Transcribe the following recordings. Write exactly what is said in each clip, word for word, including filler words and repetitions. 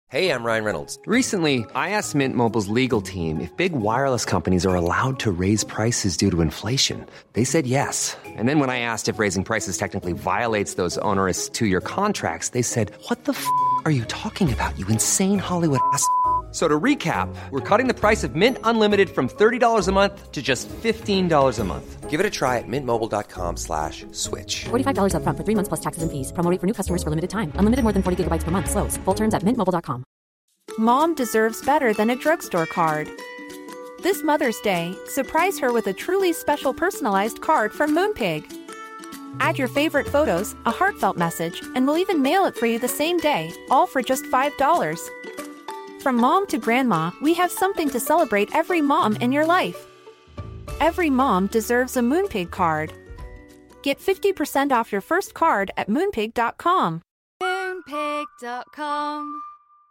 Hey, I'm Ryan Reynolds. Recently, I asked Mint Mobile's legal team if big wireless companies are allowed to raise prices due to inflation. They said yes. And then when I asked if raising prices technically violates those onerous two-year contracts, they said, what the f*** are you talking about, you insane Hollywood ass f- So to recap, we're cutting the price of Mint Unlimited from thirty dollars a month to just fifteen dollars a month. Give it a try at mintmobile.com slash switch. forty-five dollars up front for three months plus taxes and fees. Promo rate for new customers for limited time. Unlimited more than forty gigabytes per month. Slows full terms at mint mobile dot com. Mom deserves better than a drugstore card. This Mother's Day, surprise her with a truly special personalized card from Moonpig. Add your favorite photos, a heartfelt message, and we'll even mail it for you the same day, all for just five dollars. From mom to grandma, we have something to celebrate every mom in your life. Every mom deserves a Moonpig card. Get fifty percent off your first card at moonpig dot com. moonpig dot com.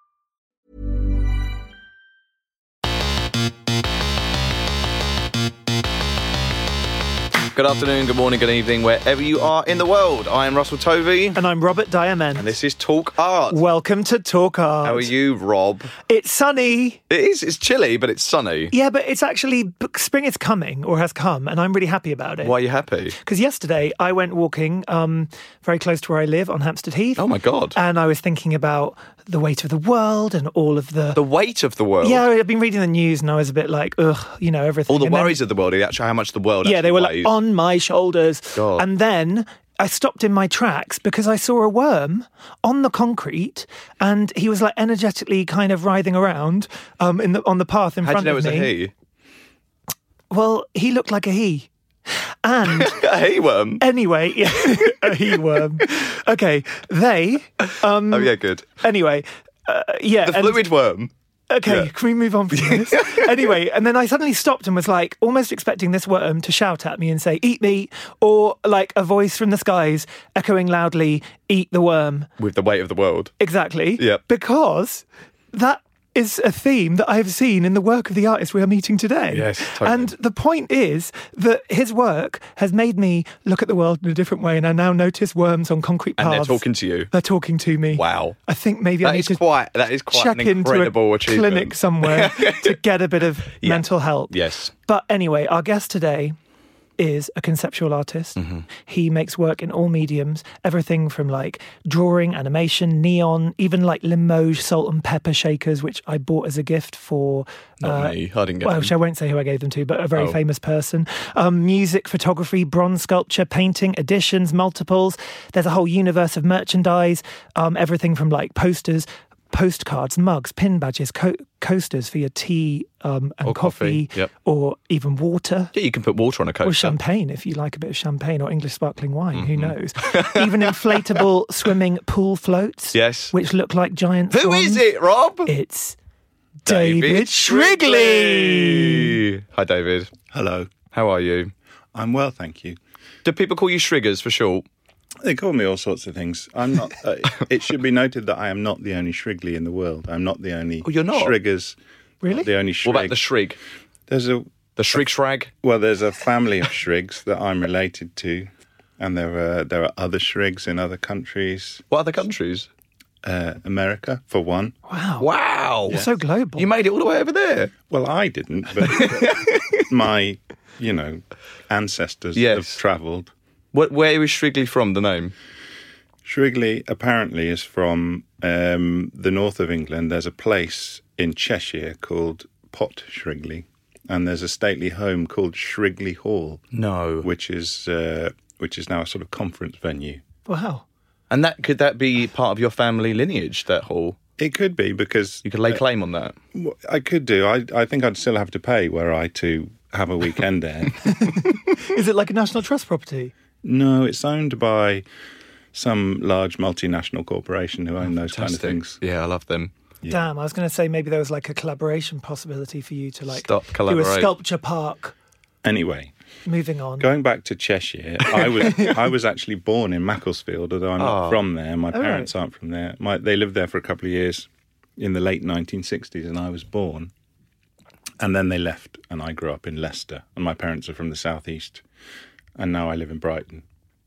Good afternoon, good morning, good evening, wherever you are in the world. I am Russell Tovey. And I'm Robert Diamond. And this is Talk Art. Welcome to Talk Art. How are you, Rob? It's sunny. It is. It's chilly, but it's sunny. Yeah, but it's actually, spring is coming, or has come, and I'm really happy about it. Why are you happy? Because yesterday I went walking um, very close to where I live on Hampstead Heath. Oh, my God. And I was thinking about the weight of the world and all of the... The weight of the world? Yeah, I've been reading the news and I was a bit like, ugh, you know, everything. All the and worries then, of the world, actually how much the world Yeah, they were weighs. like on my shoulders. God. And then I stopped in my tracks because I saw a worm on the concrete and he was like energetically kind of writhing around um, in the on the path in How front do you know of it was me. a he? Well, he looked like a he. And a he worm? Anyway, yeah, a he worm. Okay, they... Um, oh, yeah, good. Anyway, uh, yeah. The and, fluid worm. Okay, yeah. Can we move on from this? Anyway, and then I suddenly stopped and was like, almost expecting this worm to shout at me and say, eat me, or like a voice from the skies echoing loudly, eat the worm. With the weight of the world. Exactly. Yep. Because that is a theme that I've seen in the work of the artist we are meeting today. Yes, totally. And the point is that his work has made me look at the world in a different way, and I now notice worms on concrete paths. And they're talking to you. They're talking to me. Wow. I think maybe that I need is to quite, that is quite check an into incredible a achievement. clinic somewhere to get a bit of yeah. mental help. Yes. But anyway, our guest today is a conceptual artist. Mm-hmm. He makes work in all mediums, everything from like drawing, animation, neon, even like Limoges salt and pepper shakers, which I bought as a gift for... Not uh, me, I didn't get well, them. Which I won't say who I gave them to, but a very oh. famous person. Um, music, photography, bronze sculpture, painting, editions, multiples. There's a whole universe of merchandise, um, everything from like posters, postcards, mugs, pin badges, co- coasters for your tea um, and or coffee, coffee. Yep. or even water. Yeah, you can put water on a coaster. Or champagne, if you like a bit of champagne, or English sparkling wine, Mm-hmm. who knows? Even inflatable swimming pool floats, yes, which look like giant Who swans. is it, Rob? It's David, David Shrigley. Hi, David. Hello. How are you? I'm well, thank you. Do people call you Shriggers for short? They call me all sorts of things. I'm not. Uh, it should be noted that I am not the only Shrigley in the world. I'm not the only. Oh, you're not? Shriggers. Really? Not the only Shrig. What about the Shrig? There's a the Shrig Shrag. Well, there's a family of Shrigs that I'm related to, and there are there are other Shrigs in other countries. What other countries? Uh, America, for one. Wow! Wow! You're so global. You made it all the way over there. Well, I didn't, but my, you know, ancestors yes. have travelled. What, where is Shrigley from, the name? Shrigley apparently is from um, the north of England. There's a place in Cheshire called Pot Shrigley, and there's a stately home called Shrigley Hall. No. Which is uh, which is now a sort of conference venue. Wow. And that could that be part of your family lineage, that hall? It could be, because... You could lay claim on that. Uh, I could do. I, I think I'd still have to pay were I to have a weekend there. Is it like a National Trust property? No, it's owned by some large multinational corporation who own those Fantastic. kind of things. Yeah, I love them. Yeah. Damn, I was going to say maybe there was like a collaboration possibility for you to like Stop, do a collaborate. sculpture park. Anyway, moving on. Going back to Cheshire, I was I was actually born in Macclesfield, although I'm not Oh. from there. My Oh, parents right. aren't from there. My, they lived there for a couple of years in the late nineteen sixties, and I was born. And then they left, and I grew up in Leicester, and my parents are from the southeast, and now I live in Brighton.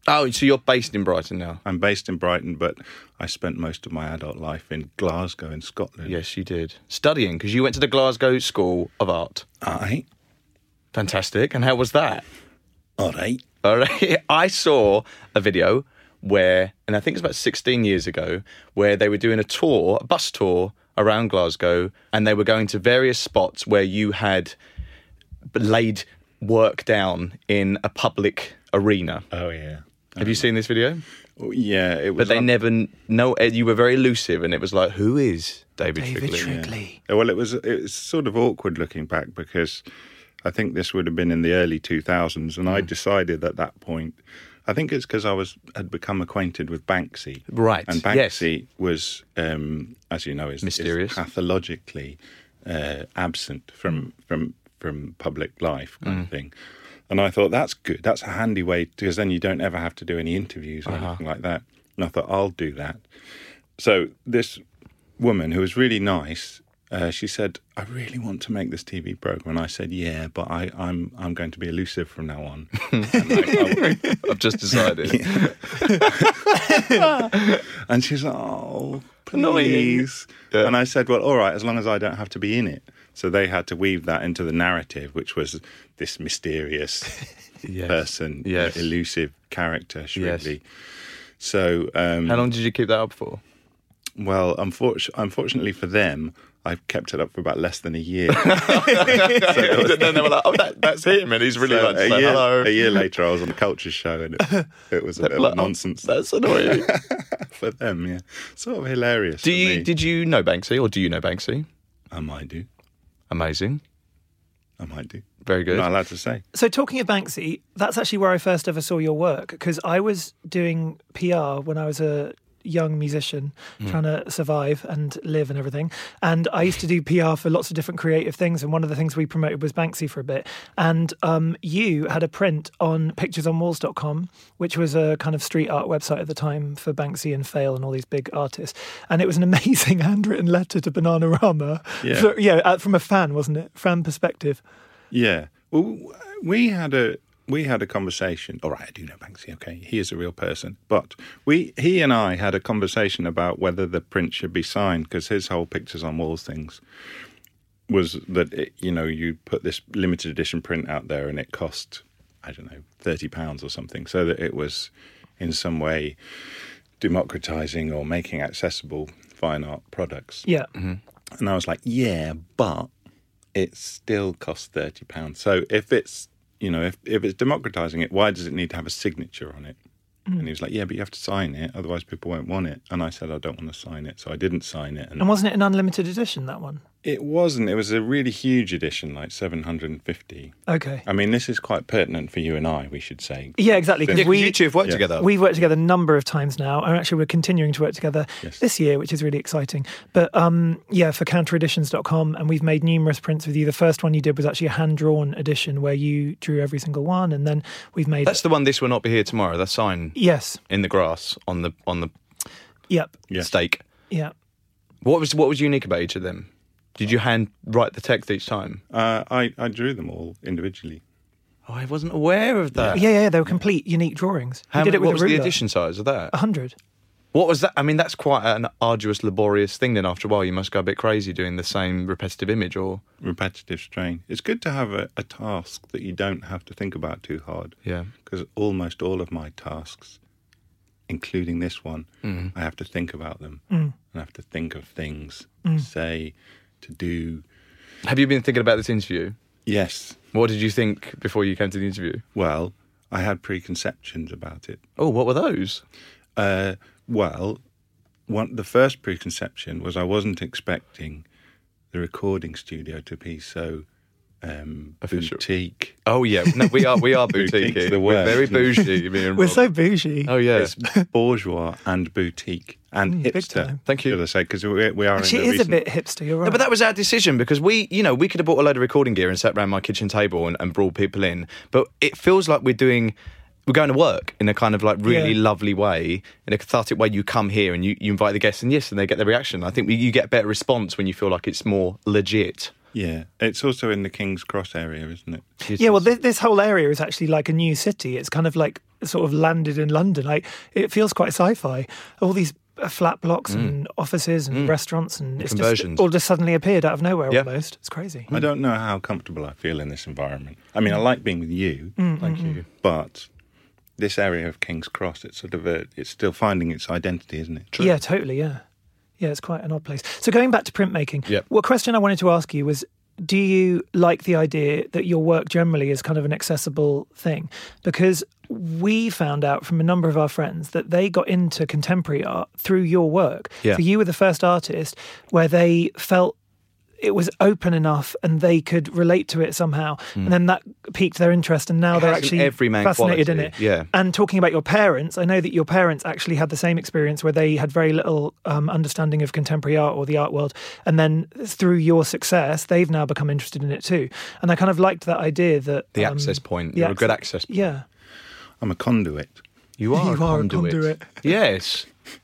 Oh, so you're based in Brighton now? I'm based in Brighton, but I spent most of my adult life in Glasgow in Scotland. Yes, you did. Studying, because you went to the Glasgow School of Art. Aye. Fantastic. And how was that? All right. All right. I saw a video where, and I think it's about sixteen years ago, where they were doing a tour, a bus tour around Glasgow, and they were going to various spots where you had laid work down in a public arena. Oh, yeah. Have you seen this video? Oh, yeah, it was. But they on- never know. You were very elusive, and it was like, who is David, David Shrigley? Shrigley. Yeah. Well, it was it was sort of awkward looking back because I think this would have been in the early two thousands, and I decided at that point. I think it's because I was had become acquainted with Banksy, Right, And Banksy was, um, as you know, is Mysterious. is pathologically uh, absent from from from public life, kind of thing. And I thought that's good. That's a handy way because then you don't ever have to do any interviews or anything like that. And I thought I'll do that. So this woman who was really nice, uh, she said, "I really want to make this T V program." And I said, "Yeah, but I, I'm I'm going to be elusive from now on." And I, I, I've just decided. and she's like, "Oh, Annoying. please." Yeah. And I said, "Well, all right, as long as I don't have to be in it." So they had to weave that into the narrative, which was this mysterious Yes. person, Yes. elusive character, Shrigley. Yes. So, um, How long did you keep that up for? well, unfortunately, unfortunately for them, I've kept it up for about less than a year. And then they were like, oh, that, that's him, and he's really So like, a, like, year, hello. a year later, I was on the Culture Show, and it, it was a bit Like, of oh, nonsense That's annoying. for them. Yeah, sort of hilarious. do for you me. Did you know Banksy, or do you know Banksy? I might do. Amazing. I might do. Very good. I'm not allowed to say. So talking of Banksy, that's actually where I first ever saw your work because I was doing P R when I was a young musician trying to survive and live and everything. And I used to do P R for lots of different creative things. And one of the things we promoted was Banksy for a bit. And um, you had a print on pictures on walls dot com, which was a kind of street art website at the time for Banksy and Fail and all these big artists. And it was an amazing handwritten letter to Bananarama. Yeah. So, yeah, uh, from a fan, wasn't it? Fan perspective. Yeah. Well, we had a we had a conversation. All right, I do know Banksy. Okay, he is a real person. But we, he and I, had a conversation about whether the print should be signed because his whole pictures on walls things was that it, you know you put this limited edition print out there and it cost I don't know thirty pounds or something, so that it was in some way democratizing or making accessible fine art products. Yeah. And I was like, yeah, but it still costs thirty pounds. So if it's, you know, if, if it's democratizing it, why does it need to have a signature on it? And he was like, yeah, but you have to sign it, otherwise people won't want it. And I said, I don't want to sign it. So I didn't sign it. And And wasn't it an unlimited edition, that one? it wasn't. It was a really huge edition, like seven hundred fifty. Okay. I mean, this is quite pertinent for you and I, we should say. Yeah, exactly. Yeah, Because 'cause we you two have worked Yeah. together. We've worked together a number of times now, and actually we're continuing to work together Yes. this year, which is really exciting. But um, yeah, for counter editions dot com, and we've made numerous prints with you. The first one you did was actually a hand-drawn edition where you drew every single one, and then we've made... That's the one, This Will Not Be Here Tomorrow, that sign Yes. in the grass on the on the Yep. Yes. stake. Yeah. What was what was unique about each of them? Did you hand write the text each time? Uh, I, I drew them all individually. Oh, I wasn't aware of that. Yeah, yeah, they were complete, unique drawings. How we did many- it with what a was ruler. the edition size of that? A hundred. What was that? I mean, that's quite an arduous, laborious thing. Then after a while, you must go a bit crazy doing the same repetitive image. Or Repetitive strain. It's good to have a, a task that you don't have to think about too hard. yeah, Because almost all of my tasks, including this one, Mm. I have to think about them. Mm. And I have to think of things to say, to do. have you been thinking about this interview? Yes. What did you think before you came to the interview? Well, I had preconceptions about it. Oh, what were those? Uh, well, one, the first preconception was I wasn't expecting the recording studio to be so um, Official. boutique. Oh yeah, no, we are we are boutique. Boutique's the We're word, very isn't it? bougie. me and We're Rob. so bougie. Oh yeah. It's bourgeois and boutique and Mm, big hipster. time. Thank you. Should I say? Because we, we are Actually, in it the is a recent- bit hipster, you're right. No, but that was our decision because we, you know, we could have bought a load of recording gear and sat around my kitchen table and, and brought people in. But it feels like we're doing, we're going to work in a kind of like really Yeah. lovely way, in a cathartic way. You come here and you, you invite the guests, and yes, and they get the reaction. I think we, you get a better response when you feel like it's more legit. Yeah, it's also in the King's Cross area, isn't it? Yeah, well, this, this whole area is actually like a new city. It's kind of like sort of landed in London. Like, it feels quite sci-fi. All these uh, flat blocks mm. and offices and mm. restaurants and it's conversions. Just all just suddenly appeared out of nowhere yeah. almost. It's crazy. I don't know how comfortable I feel in this environment. I mean, I like being with you. Mm, Thank mm, you. But this area of King's Cross, it's sort of a, it's still finding its identity, isn't it? True. Yeah, totally, yeah. Yeah, it's quite an odd place. So going back to printmaking, yep. what question I wanted to ask you was, do you like the idea that your work generally is kind of an accessible thing? Because we found out from a number of our friends that they got into contemporary art through your work. Yeah. So you were the first artist where they felt it was open enough and they could relate to it somehow. Mm. And then that piqued their interest and now it they're has actually an everyman fascinated quality. in it. Yeah. And talking about your parents, I know that your parents actually had the same experience where they had very little um, understanding of contemporary art or the art world. And then through your success, they've now become interested in it too. And I kind of liked that idea that... The um, access point. the You're access, a good access point. Yeah. I'm a conduit. You are, you a, are conduit. a conduit. Yes.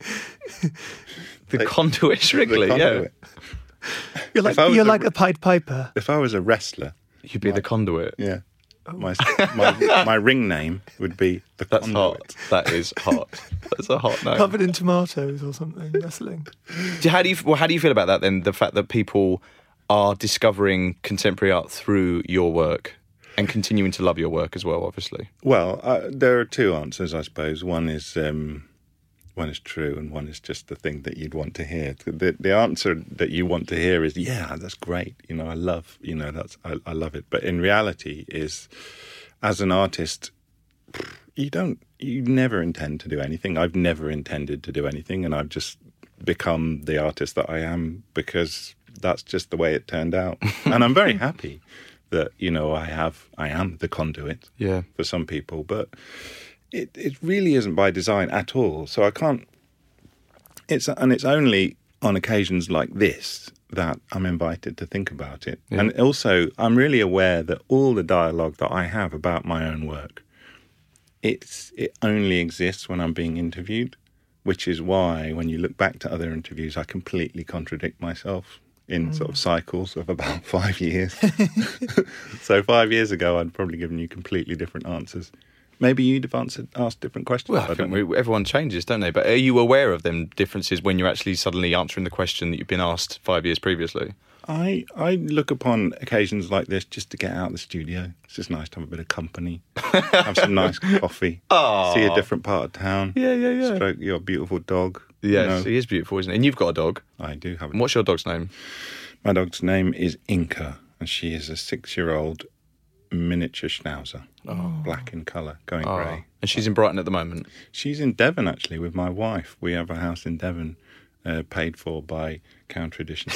the They, conduit Shrigley, the conduit. yeah. You're like, you're like a Pied Piper. If I was a wrestler... You'd be my, the conduit. Yeah. My, my my ring name would be the That's conduit. hot. That is hot. That's a hot name. Covered in tomatoes or something, wrestling. How do you well, how do you feel about that then? The fact that people are discovering contemporary art through your work and continuing to love your work as well, obviously. Well, uh, there are two answers, I suppose. One is um, one is true, and one is just the thing that you'd want to hear. The, the answer that you want to hear is, "Yeah, that's great. You know, I love. You know, that's I, I love it." But in reality, is as an artist, you don't. You never intend to do anything. I've never intended to do anything, and I've just become the artist that I am because that's just the way it turned out. And I'm very happy that, you know, I have, I am the conduit yeah. for some people, but it, it really isn't by design at all. So I can't, it's, and it's only on occasions like this that I'm invited to think about it. Yeah. And also, I'm really aware that all the dialogue that I have about my own work, it's, it only exists when I'm being interviewed, which is why when you look back to other interviews, I completely contradict myself in mm. sort of cycles of about five years. So five years ago, I'd probably given you completely different answers. Maybe you'd have answered, asked different questions. Well, I, I think we, everyone changes, don't they? But are you aware of them differences when you're actually suddenly answering the question that you've been asked five years previously? I, I look upon occasions like this just to get out of the studio. It's just nice to have a bit of company, have some nice coffee, Aww. See a different part of town. Yeah, yeah, yeah. Stroke your beautiful dog. Yes, you know. He is beautiful, isn't he? And you've got a dog. I do have a And what's your dog's name? My dog's name is Inca, and she is a six-year-old miniature schnauzer, oh. black in colour, going oh. grey. And she's in Brighton at the moment? She's in Devon, actually, with my wife. We have a house in Devon. Uh, paid for by Counter Edition.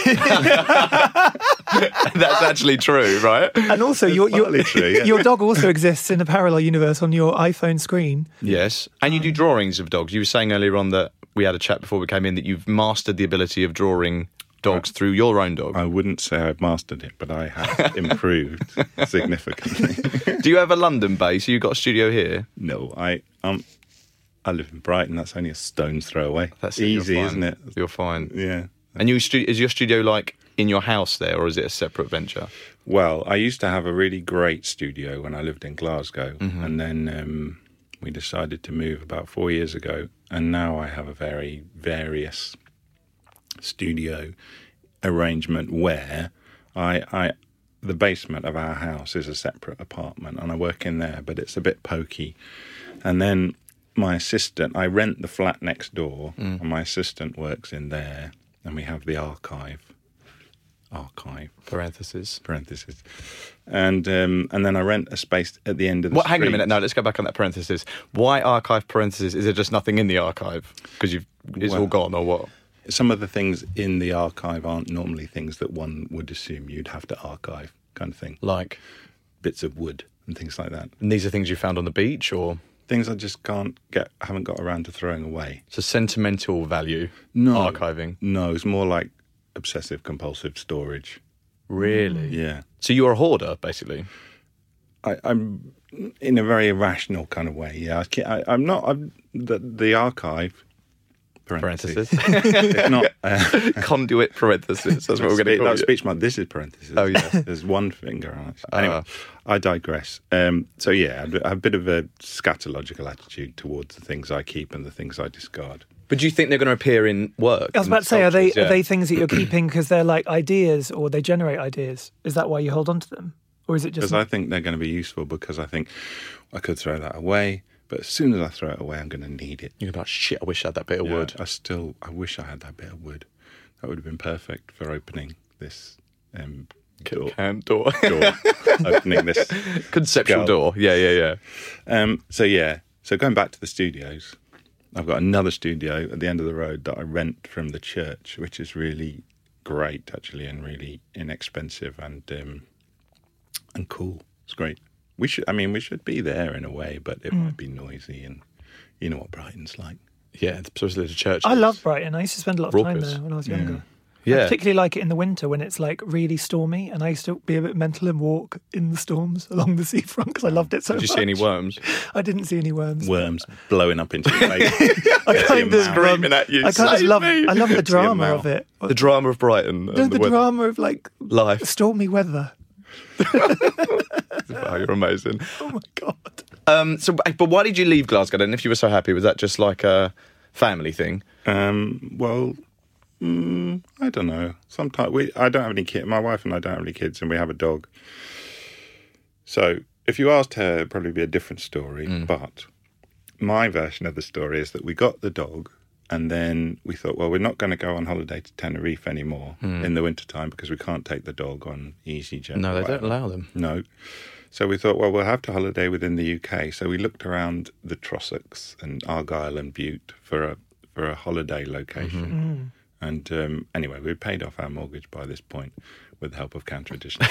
That's actually true, right? And also, your your, true, yeah. your dog also exists in a parallel universe on your iPhone screen. Yes. And you do drawings of dogs. You were saying earlier on that we had a chat before we came in that you've mastered the ability of drawing dogs through your own dog. I wouldn't say I've mastered it, but I have improved significantly. Do you have a London base? You got a studio here? No, I um. I live in Brighton. That's only a stone's throw away. That's easy, it, isn't it? You're fine. Yeah. And you stu- is your studio like in your house there, or is it a separate venture? Well, I used to have a really great studio when I lived in Glasgow, mm-hmm. and then um, we decided to move about four years ago, and now I have a very various studio arrangement where I, I, the basement of our house is a separate apartment, and I work in there, but it's a bit pokey, and then my assistant, I rent the flat next door, mm. and my assistant works in there, and we have the archive, archive, parentheses, parentheses, and um, and then I rent a space at the end of the what, street. Hang on a minute, no, let's go back on that parentheses. Why archive parentheses? Is there just nothing in the archive? Because you've it's well, all gone, or what? Some of the things in the archive aren't normally things that one would assume you'd have to archive, kind of thing. Like? Bits of wood and things like that. And these are things you found on the beach, or...? Things I just can't get, haven't got around to throwing away. It's a sentimental value, no, archiving? No, it's more like obsessive-compulsive storage. Really? Yeah. So you're a hoarder, basically? I, I'm in a very irrational kind of way, yeah. I, I, I'm not... I'm, the, the archive, parentheses. Parentheses. It's not uh, Conduit parentheses. That's what we're going to call that it. speech mark. This is parentheses. Oh, yeah. There's one finger on it. Anyway, Ah. I digress. Um, so yeah, I have a bit of a scatological attitude towards the things I keep and the things I discard. But do you think they're going to appear in work? I was in about to say, are they sculptures? are they Yeah. things that you're keeping because they're like ideas or they generate ideas? Is that why you hold on to them, or is it just? Because I think they're going to be useful. Because I think I could throw that away, but as soon as I throw it away, I'm going to need it. You're about shit. I wish I had that bit of Yeah, wood. I still, I wish I had that bit of wood. That would have been perfect for opening this um, door. Can door. door. Opening this Conceptual skull. door. Yeah, yeah, yeah. Um, so yeah, so going back to the studios, I've got another studio at the end of the road that I rent from the church, which is really great actually, and really inexpensive and um, and cool. It's great. We should, I mean, we should be there in a way, but it might be noisy, and you know what Brighton's like. Yeah, it's supposedly the church. I love Brighton. I used to spend a lot of time Raucous. there when I was younger. Yeah. I particularly like it in the winter when it's like really stormy, and I used to be a bit mental and walk in the storms along the seafront because I loved it so Did much. you see any worms? I didn't see any worms. Worms blowing up into your face. I Get kind your of mouth. Screaming at you. I kind of "Save love. me!" I love the To your drama mouth. of it. The drama of Brighton. No, and the, the weather. drama of like Life. stormy weather. Wow, you're amazing. Oh my god. Um, so, but why did you leave Glasgow then? If you were so happy, was that just like a family thing? Um, well, mm, I don't know. Sometimes we, I don't have any kids. My wife and I don't have any kids, and we have a dog. So if you asked her, it'd probably be a different story. But my version of the story is that we got the dog, and then we thought, well, we're not going to go on holiday to Tenerife anymore in the wintertime because we can't take the dog on EasyJet. No, or they whatever. don't allow them. No. So we thought, well, we'll have to holiday within the U K. So we looked around the Trossachs and Argyll and Bute for a for a holiday location. And um, anyway, we paid off our mortgage by this point with the help of Counter Edition.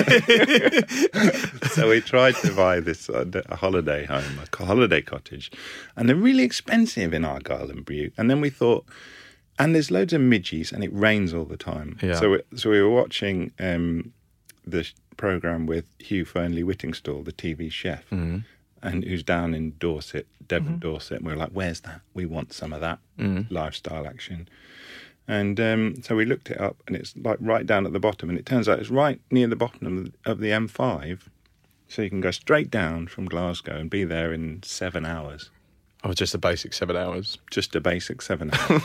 So we tried to buy this uh, a holiday home, a co- holiday cottage, and they're really expensive in Argyll and Bute. And then we thought, and there's loads of midges, and it rains all the time. Yeah. So we, so we were watching um, the programme with Hugh Fernley Whittingstall, the T V chef, and who's down in Dorset, Devon, Dorset. And we were like, where's that? We want some of that lifestyle action. And um, so we looked it up, and it's like right down at the bottom. And it turns out it's right near the bottom of the, of the M five. So you can go straight down from Glasgow and be there in seven hours. Oh, just a basic seven hours. Just a basic seven hours.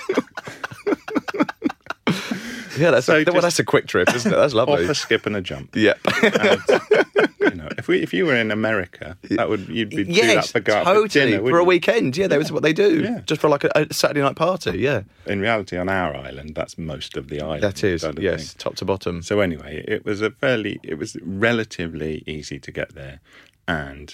Yeah, that's So a, well, just- that's a quick trip, isn't it? That's Off lovely. a skip and a jump. Yeah. And, you know, if we if you were in America, that would you'd be do that Yes, for go out totally. for dinner, for a wouldn't you? weekend. Yeah, that was what they do. Yeah. Just for like a, a Saturday night party. Yeah. In reality, on our island, that's most of the island. That is, kind of yes, thing. top to bottom. So anyway, it was a fairly, it was relatively easy to get there, and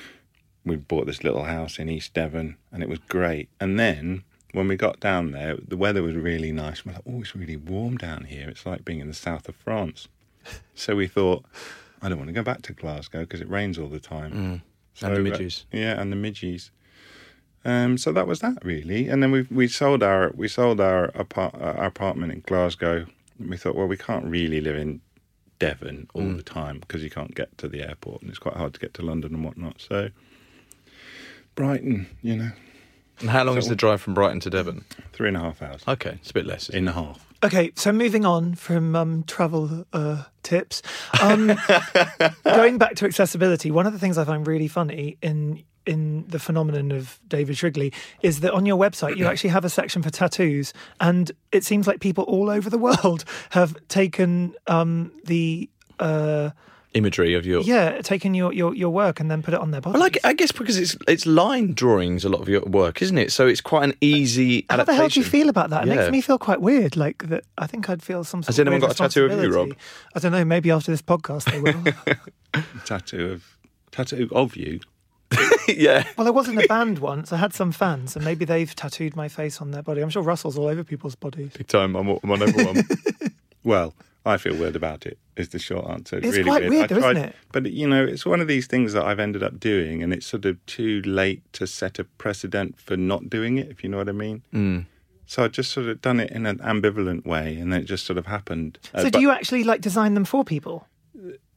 we bought this little house in East Devon, and it was great. And then when we got down there, the weather was really nice. We're like, oh, it's really warm down here. It's like being in the south of France. So we thought, I don't want to go back to Glasgow because it rains all the time. So, And the uh, midges. yeah, and the midges. Um, so that was that really, and then we we sold our we sold our apart, uh, our apartment in Glasgow. And we thought, well, we can't really live in Devon all Mm. the time because you can't get to the airport, and it's quite hard to get to London and whatnot. So Brighton, you know, And how long So- is the drive from Brighton to Devon? three and a half hours. Okay, it's a bit less. In a half. Okay, so moving on from um, travel uh, tips, um, going back to accessibility, one of the things I find really funny in in the phenomenon of David Shrigley is that on your website you actually have a section for tattoos, and it seems like people all over the world have taken um, the uh, Imagery of your. yeah taken your, your, your work and then put it on their bodies. Well, like, I guess because it's it's line drawings, a lot of your work, isn't it? So it's quite an easy How the adaptation. hell do you feel about that? It Yeah. makes me feel quite weird. Like that, I think I'd feel some. Sort Has of anyone weird got a tattoo of you, Rob? responsibility. I don't know. Maybe after this podcast they will. Tattoo of tattoo of you. Yeah. Well, I was in a band once. I had some fans, and maybe they've tattooed my face on their body. I'm sure Russell's all over people's bodies. Big time. I'm, I'm on everyone. Well, I feel weird about it, is the short answer. It's really quite weird I though, tried, isn't it? But, you know, it's one of these things that I've ended up doing, and it's sort of too late to set a precedent for not doing it, if you know what I mean. Mm. So I just sort of done it in an ambivalent way, and then it just sort of happened. Uh, So, do but- you actually like design them for people?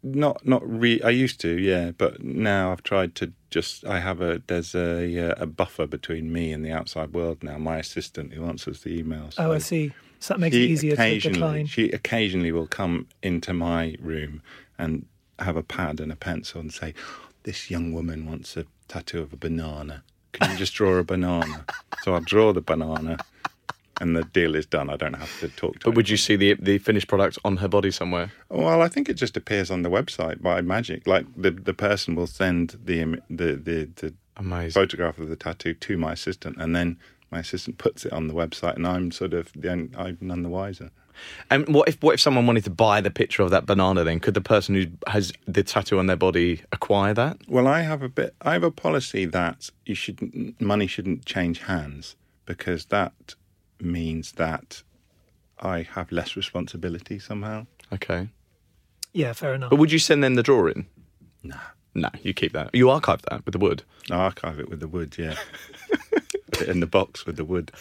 Not, not re. I used to, yeah, but now I've tried to just. I have a. There's a uh, a buffer between me and the outside world now. My assistant who answers the emails. Oh, I see. So that makes it easier to decline. She occasionally will come into my room and have a pad and a pencil and say, "This young woman wants a tattoo of a banana. Can you just draw a banana?" So I'll draw the banana. And the deal is done. I don't have to talk to her. But would you see the the finished product on her body somewhere? Well, I think it just appears on the website by magic. Like the the person will send the im- the the, the Amazing. photograph of the tattoo to my assistant, and then my assistant puts it on the website, and I'm sort of the only, I'm none the wiser. And what if what if someone wanted to buy the picture of that banana? Then could the person who has the tattoo on their body acquire that? Well, I have a bit. I have a policy that you shouldn't money shouldn't change hands, because that means that I have less responsibility somehow. Okay. Yeah, fair enough. But would you send them the drawing? Nah. No, you keep that. You archive that with the wood. I archive it with the wood, yeah. Put it in the box with the wood.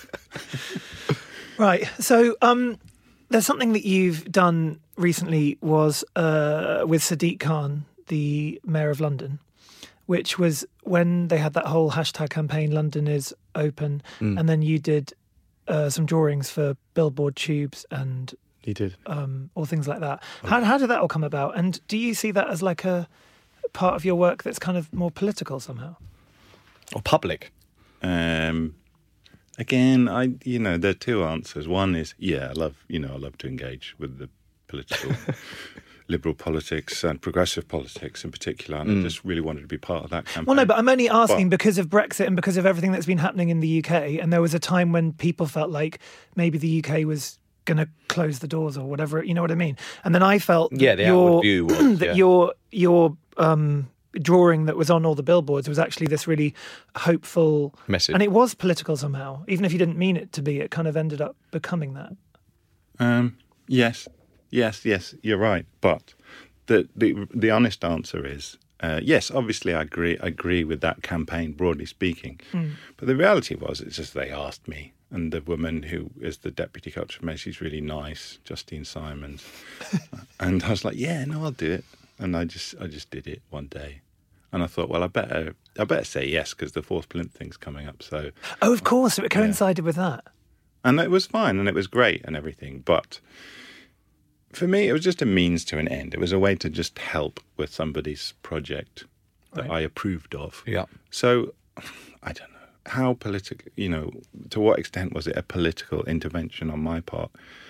Right. So um, there's something that you've done recently was uh, with Sadiq Khan, the Mayor of London, which was when they had that whole hashtag campaign, London is open, Mm. and then you did uh, some drawings for billboard tubes and You did. um, all things like that. How, how did that all come about? And do you see that as like a part of your work that's kind of more political somehow? Or public. Um, again, I you know there are two answers. One is yeah, I love you know I love to engage with the political, liberal politics and progressive politics in particular, and Mm. I just really wanted to be part of that campaign. Well, no, but I'm only asking But- because of Brexit and because of everything that's been happening in the U K. And there was a time when people felt like maybe the U K was going to close the doors or whatever. You know what I mean? And then I felt Yeah, the that your, outward view was, that yeah. your your um, drawing that was on all the billboards was actually this really hopeful Message. and it was political somehow. Even if you didn't mean it to be, it kind of ended up becoming that. Um, yes, yes, yes, you're right. But the the, the honest answer is uh, yes. Obviously, I agree. I agree with that campaign, broadly speaking. Mm. But the reality was, it's just they asked me, and the woman who is the deputy culture mayor, she's really nice, Justine Simons, and I was like, yeah, no, I'll do it. And I just I just did it one day, and I thought, well, I better I better say yes because the fourth plinth thing's coming up. So, Oh, of course, it coincided with that. and it was fine, and it was great, and everything. But for me, it was just a means to an end. It was a way to just help with somebody's project that Right. I approved of. Yeah. So, I don't know how political. You know, to what extent was it a political intervention on my part?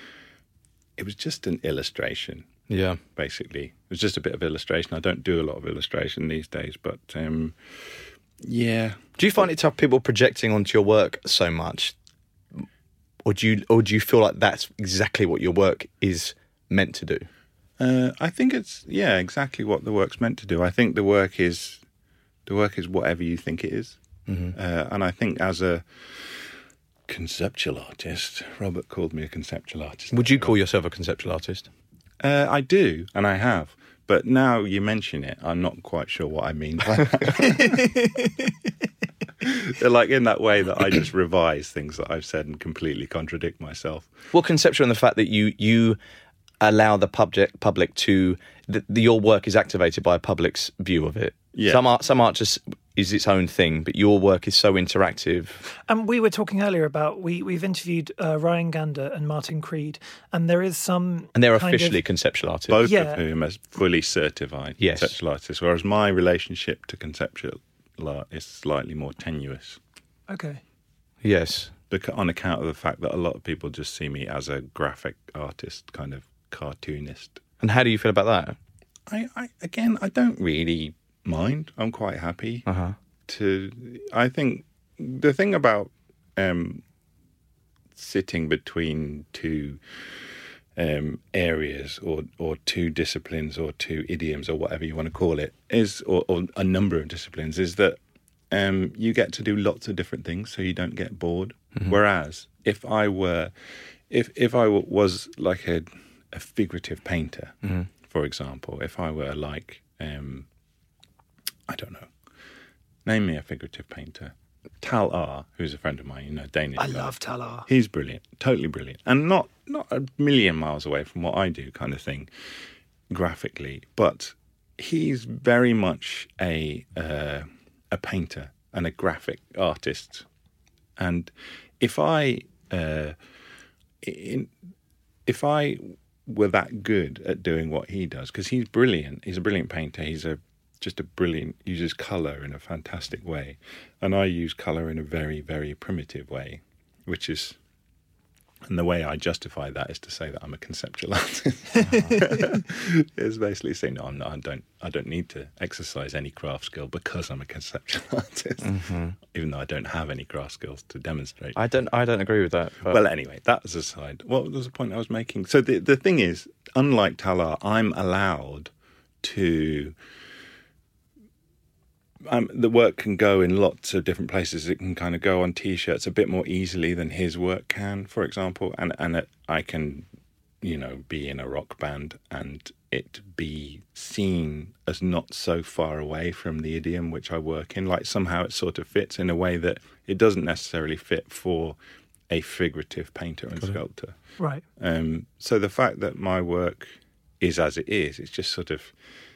It was just an illustration. Yeah. Basically, it was just a bit of illustration. I don't do a lot of illustration these days, but um, yeah. Do you find it tough people projecting onto your work so much? Or do you or do you feel like that's exactly what your work is meant to do? Uh, I think it's yeah, exactly what the work's meant to do. I think the work is the work is whatever you think it is, Mm-hmm. uh, and I think as a conceptual artist, Robert called me a conceptual artist. Would you call yourself a conceptual artist? Uh, I do, and I have. But now you mention it, I'm not quite sure what I mean by that. They're like in that way that I just revise things that I've said and completely contradict myself. Well, conceptual in the fact that you you allow the public public to the, the, your work is activated by a public's view of it. Yeah. Some art some art just is its own thing, but your work is so interactive. And we were talking earlier about we we've interviewed uh, Ryan Gander and Martin Creed, and there is some And they're kind officially of, conceptual artists. Both Yeah. of whom are fully certified Yes. conceptual artists, whereas my relationship to conceptual art is slightly more tenuous. okay. Yes. Because, on account of the fact that a lot of people just see me as a graphic artist, kind of cartoonist. And how do you feel about that? I, I again, I don't really mind. I'm quite happy Uh-huh. to. I think the thing about um, sitting between two um, areas or or two disciplines or two idioms or whatever you want to call it is, or, or a number of disciplines, is that um, you get to do lots of different things, so you don't get bored. Whereas if I were, if if I w- was like a a figurative painter, for example, if I were like, um, I don't know, name me a figurative painter. Tal R, who's a friend of mine, you know, Danish I guy. love Talar. He's brilliant, totally brilliant, and not not a million miles away from what I do, kind of thing, graphically. But he's very much a uh, a painter and a graphic artist, and if I uh, in, if I were that good at doing what he does, because he's brilliant, he's a brilliant painter, he's a just a brilliant, uses colour in a fantastic way, and I use colour in a very, very primitive way, which is, and the way I justify that is to say that I'm a conceptual artist. It's basically saying, no, I'm not, I don't, I don't need to exercise any craft skill because I'm a conceptual artist, mm-hmm. even though I don't have any craft skills to demonstrate. I don't, I don't agree with that. But... Well, anyway, that was aside. What was the point I was making? So the the thing is, unlike Talar, I'm allowed to. Um, the work can go in lots of different places. It can kind of go on T-shirts a bit more easily than his work can, for example. And and it, I can, you know, be in a rock band and it be seen as not so far away from the idiom which I work in. Like somehow it sort of fits in a way that it doesn't necessarily fit for a figurative painter and sculptor. Right. Um, so the fact that my work is as it is, it's just sort of...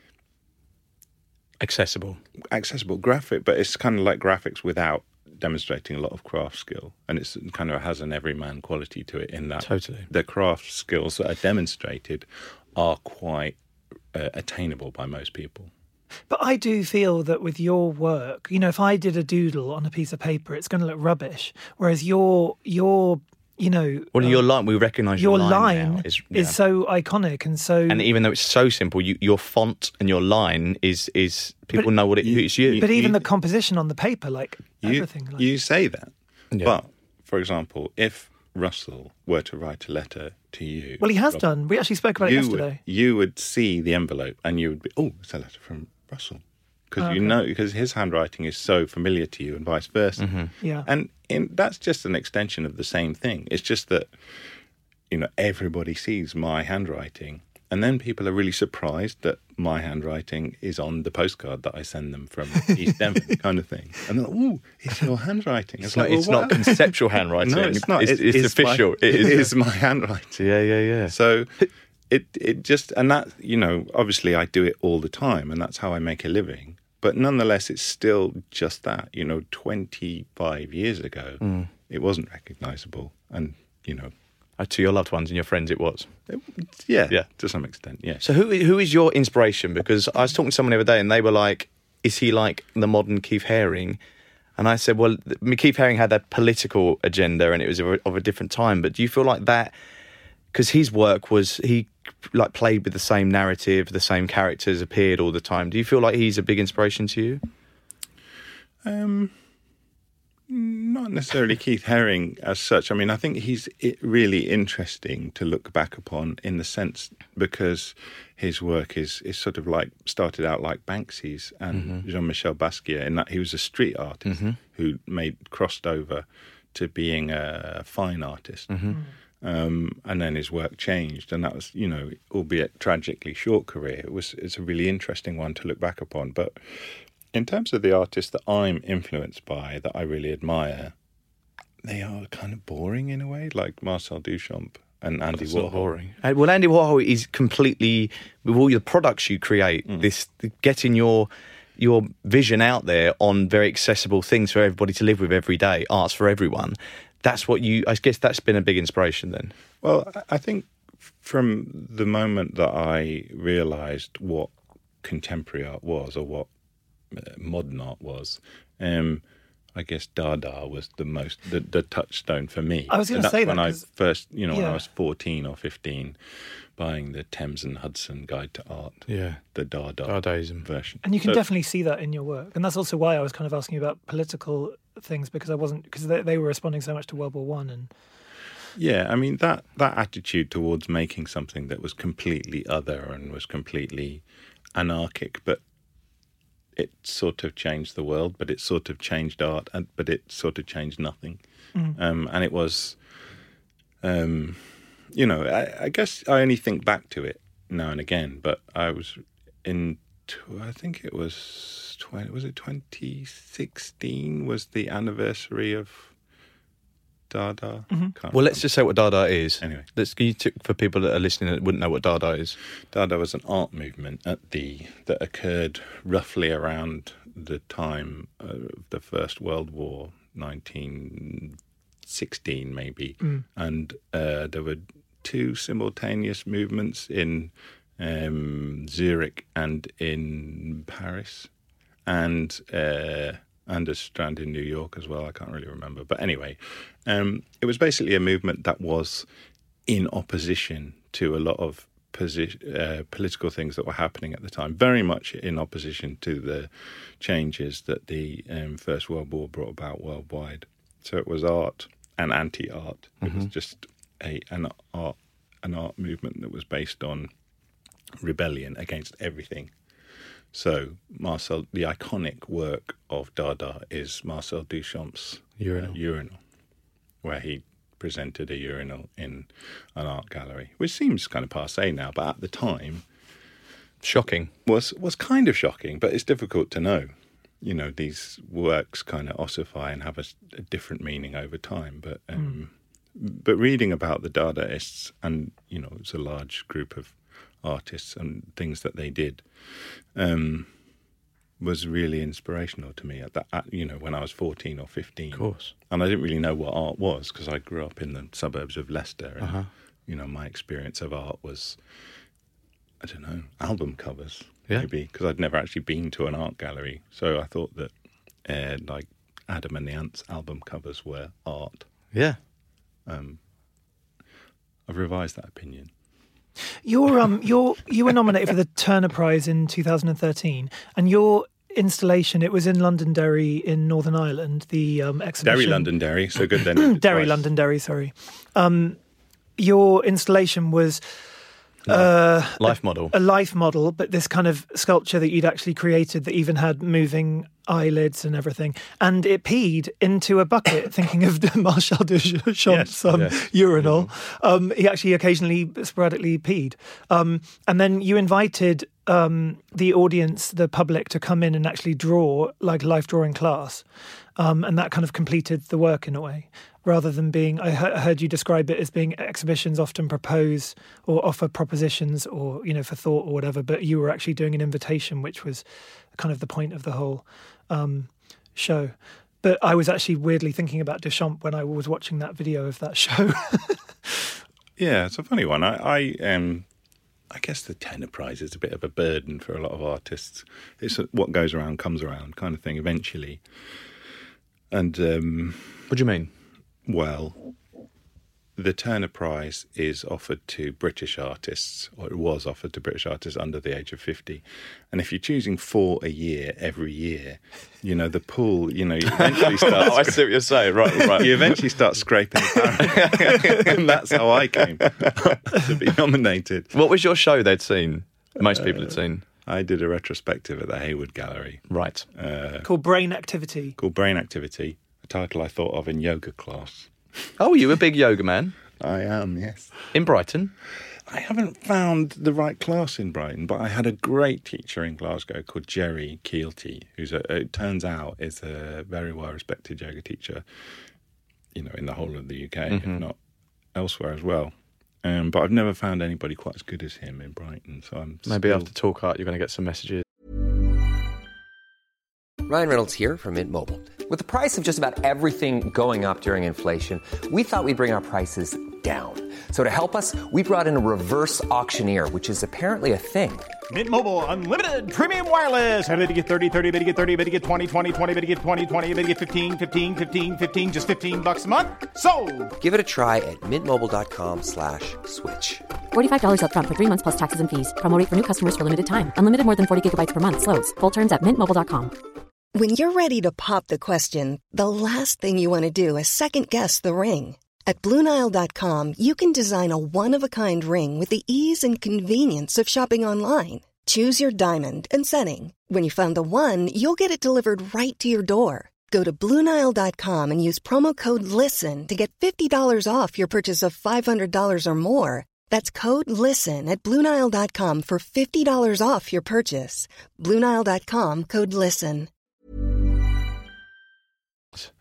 Accessible. Accessible graphic, but it's kind of like graphics without demonstrating a lot of craft skill. And it's kind of has an everyman quality to it in that totally. The craft skills that are demonstrated are quite uh, attainable by most people. But I do feel that with your work, you know, if I did a doodle on a piece of paper, it's going to look rubbish. Whereas your, your you know... Well, um, your line, we recognise your, your line, line now is, yeah. is so iconic and so... And even though it's so simple, you, your font and your line is... is people but, know what it, it's you. But even you, the composition on the paper, like you, everything... Like, you say that. Yeah. But, for example, if Russell were to write a letter to you... Well, he has Rob, done. We actually spoke about it yesterday. Would, you would see the envelope and you would be, oh, it's a letter from Russell. Because oh, okay. you know, because his handwriting is so familiar to you and vice versa. Mm-hmm. Yeah. And in, that's just an extension of the same thing. It's just that, you know, everybody sees my handwriting. And then people are really surprised that my handwriting is on the postcard that I send them from East Devon, kind of thing. And they're like, oh, it's your handwriting. It's, it's not, like, well, it's not conceptual handwriting. No, it's not. It's, it, it's, it's official. My, it, is, it is my handwriting. Yeah, yeah, yeah. So it it just, and that, you know, obviously I do it all the time and that's how I make a living. But nonetheless, it's still just that, you know, twenty-five years ago, mm. it wasn't recognisable. And, you know. Uh, to your loved ones and your friends, it was? It, yeah, yeah, to some extent, yeah. So who who is your inspiration? Because I was talking to someone the other day and they were like, is he like the modern Keith Haring? And I said, well, Keith Haring had that political agenda and it was of a, of a different time. But do you feel like that, because his work was, he like played with the same narrative, the same characters appeared all the time. Do you feel like he's a big inspiration to you? Um, not necessarily Keith Haring as such. I mean, I think he's really interesting to look back upon in the sense because his work is, is sort of like started out like Banksy's and mm-hmm. Jean-Michel Basquiat in that he was a street artist mm-hmm. who made crossed over to being a fine artist. Mm-hmm. Um, and then his work changed, and that was, you know, albeit tragically short career. It was it's a really interesting one to look back upon. But in terms of the artists that I'm influenced by, that I really admire, they are kind of boring in a way, like Marcel Duchamp and Andy That's Warhol. Not boring. Uh, well, Andy Warhol is completely, with all your products you create, mm. this getting your your vision out there on very accessible things for everybody to live with every day, arts for everyone. That's what you, I guess that's been a big inspiration then. Well, I think from the moment that I realised what contemporary art was or what uh, modern art was, um, I guess Dada was the most, the, the touchstone for me. I was going to say that. When I first, you know, yeah. when I was fourteen or fifteen, buying the Thames and Hudson Guide to Art. Yeah. The Dada Dadaism version. And you can so, definitely see that in your work. And that's also why I was kind of asking you about political things, because I wasn't, because they, they were responding so much to World War One and... Yeah, I mean, that, that attitude towards making something that was completely other and was completely anarchic, but it sort of changed the world, but it sort of changed art, and but it sort of changed nothing. Mm. Um, and it was, um, you know, I, I guess I only think back to it now and again, but I was in, I think it was, twenty, was it twenty sixteen was the anniversary of Dada. Mm-hmm. Can't Well, let's remember. just say what Dada is. Anyway. Let's, can you t- for people that are listening that wouldn't know what Dada is. Dada was an art movement at the that occurred roughly around the time of the First World War, nineteen sixteen maybe, Mm. and uh, there were two simultaneous movements in um, Zurich and in Paris, and uh, and a strand in New York as well. I can't really remember, but anyway, um, it was basically a movement that was in opposition to a lot of posi- uh, political things that were happening at the time, very much in opposition to the changes that the um, First World War brought about worldwide. So it was art and anti-art. It was just a an art an art movement that was based on rebellion against everything. So Marcel, the iconic work of Dada is Marcel Duchamp's Urinal. Uh, urinal, where he presented a urinal in an art gallery, which seems kind of passé now, but at the time Shocking. was was kind of shocking. But it's difficult to know. You know, these works kind of ossify and have a, a different meaning over time. But um, mm. but reading about the Dadaists, and you know, it's a large group of artists and things that they did, um, was really inspirational to me at that. At, you know, when I was fourteen or fifteen, Of course. and I didn't really know what art was because I grew up in the suburbs of Leicester, and Uh-huh. you know, my experience of art was, I don't know, album covers. Yeah. Maybe because I'd never actually been to an art gallery, so I thought that uh, like Adam and the Ants album covers were art. Yeah. Um, I've revised that opinion. You're um you're you were nominated for the Turner Prize in two thousand thirteen, and your installation, it was in Londonderry in Northern Ireland. The um, exhibition Derry, Londonderry, so good then. Derry, twice. Londonderry. Sorry, um, your installation was uh, Life model. a life model, but this kind of sculpture that you'd actually created that even had moving eyelids and everything, and it peed into a bucket. Thinking of the Marcel Duchamp's Yes, um, yes. urinal, um, he actually occasionally, sporadically peed, um, and then you invited um, the audience, the public, to come in and actually draw like a life drawing class, um, and that kind of completed the work in a way. Rather than being, I he- heard you describe it as being exhibitions often propose or offer propositions or, you know, for thought or whatever, but you were actually doing an invitation, which was kind of the point of the whole um, show. But I was actually weirdly thinking about Duchamp when I was watching that video of that show. Yeah, it's a funny one. I, I um, I guess the Turner Prize is a bit of a burden for a lot of artists. It's a, what goes around comes around kind of thing eventually. And um, What do you mean? well, the Turner Prize is offered to British artists, or it was offered to British artists under the age of fifty. And if you're choosing four a year every year, you know, the pool, you know, you eventually start... Oh, I see what you're saying. Right, right. You eventually start scraping the barrel. And that's how I came to be nominated. What was your show they'd seen? Most people had seen. I did a retrospective at the Hayward Gallery Right. uh, Called Brain Activity. called Brain Activity, a title I thought of in yoga class. Oh, you a big yoga man I am, yes. in Brighton? I haven't found the right class in Brighton, but I had a great teacher in Glasgow called Jerry Keelty, who's a, it turns out is a very well-respected yoga teacher, you know, in the whole of the U K, Mm-hmm. if not elsewhere as well. Um, but I've never found anybody quite as good as him in Brighton, so I'm Maybe still... after Talk Art, you're going to get some messages. Ryan Reynolds here from Mint Mobile. With the price of just about everything going up during inflation, we thought we'd bring our prices down. So to help us, we brought in a reverse auctioneer, which is apparently a thing. Mint Mobile Unlimited Premium Wireless. How to get thirty, thirty, how to get thirty, how to get twenty, twenty, twenty, how to get twenty, twenty, how to get fifteen, fifteen, fifteen, fifteen, just fifteen bucks a month? Sold! Give it a try at mintmobile.com slash switch. forty-five dollars up front for three months plus taxes and fees. Promo rate for new customers for limited time. Unlimited more than forty gigabytes per month. Slows full terms at mint mobile dot com. When you're ready to pop the question, the last thing you want to do is second-guess the ring. At Blue Nile dot com, you can design a one-of-a-kind ring with the ease and convenience of shopping online. Choose your diamond and setting. When you find the one, you'll get it delivered right to your door. Go to Blue Nile dot com and use promo code LISTEN to get fifty dollars off your purchase of five hundred dollars or more. That's code LISTEN at Blue Nile dot com for fifty dollars off your purchase. Blue Nile dot com, code LISTEN.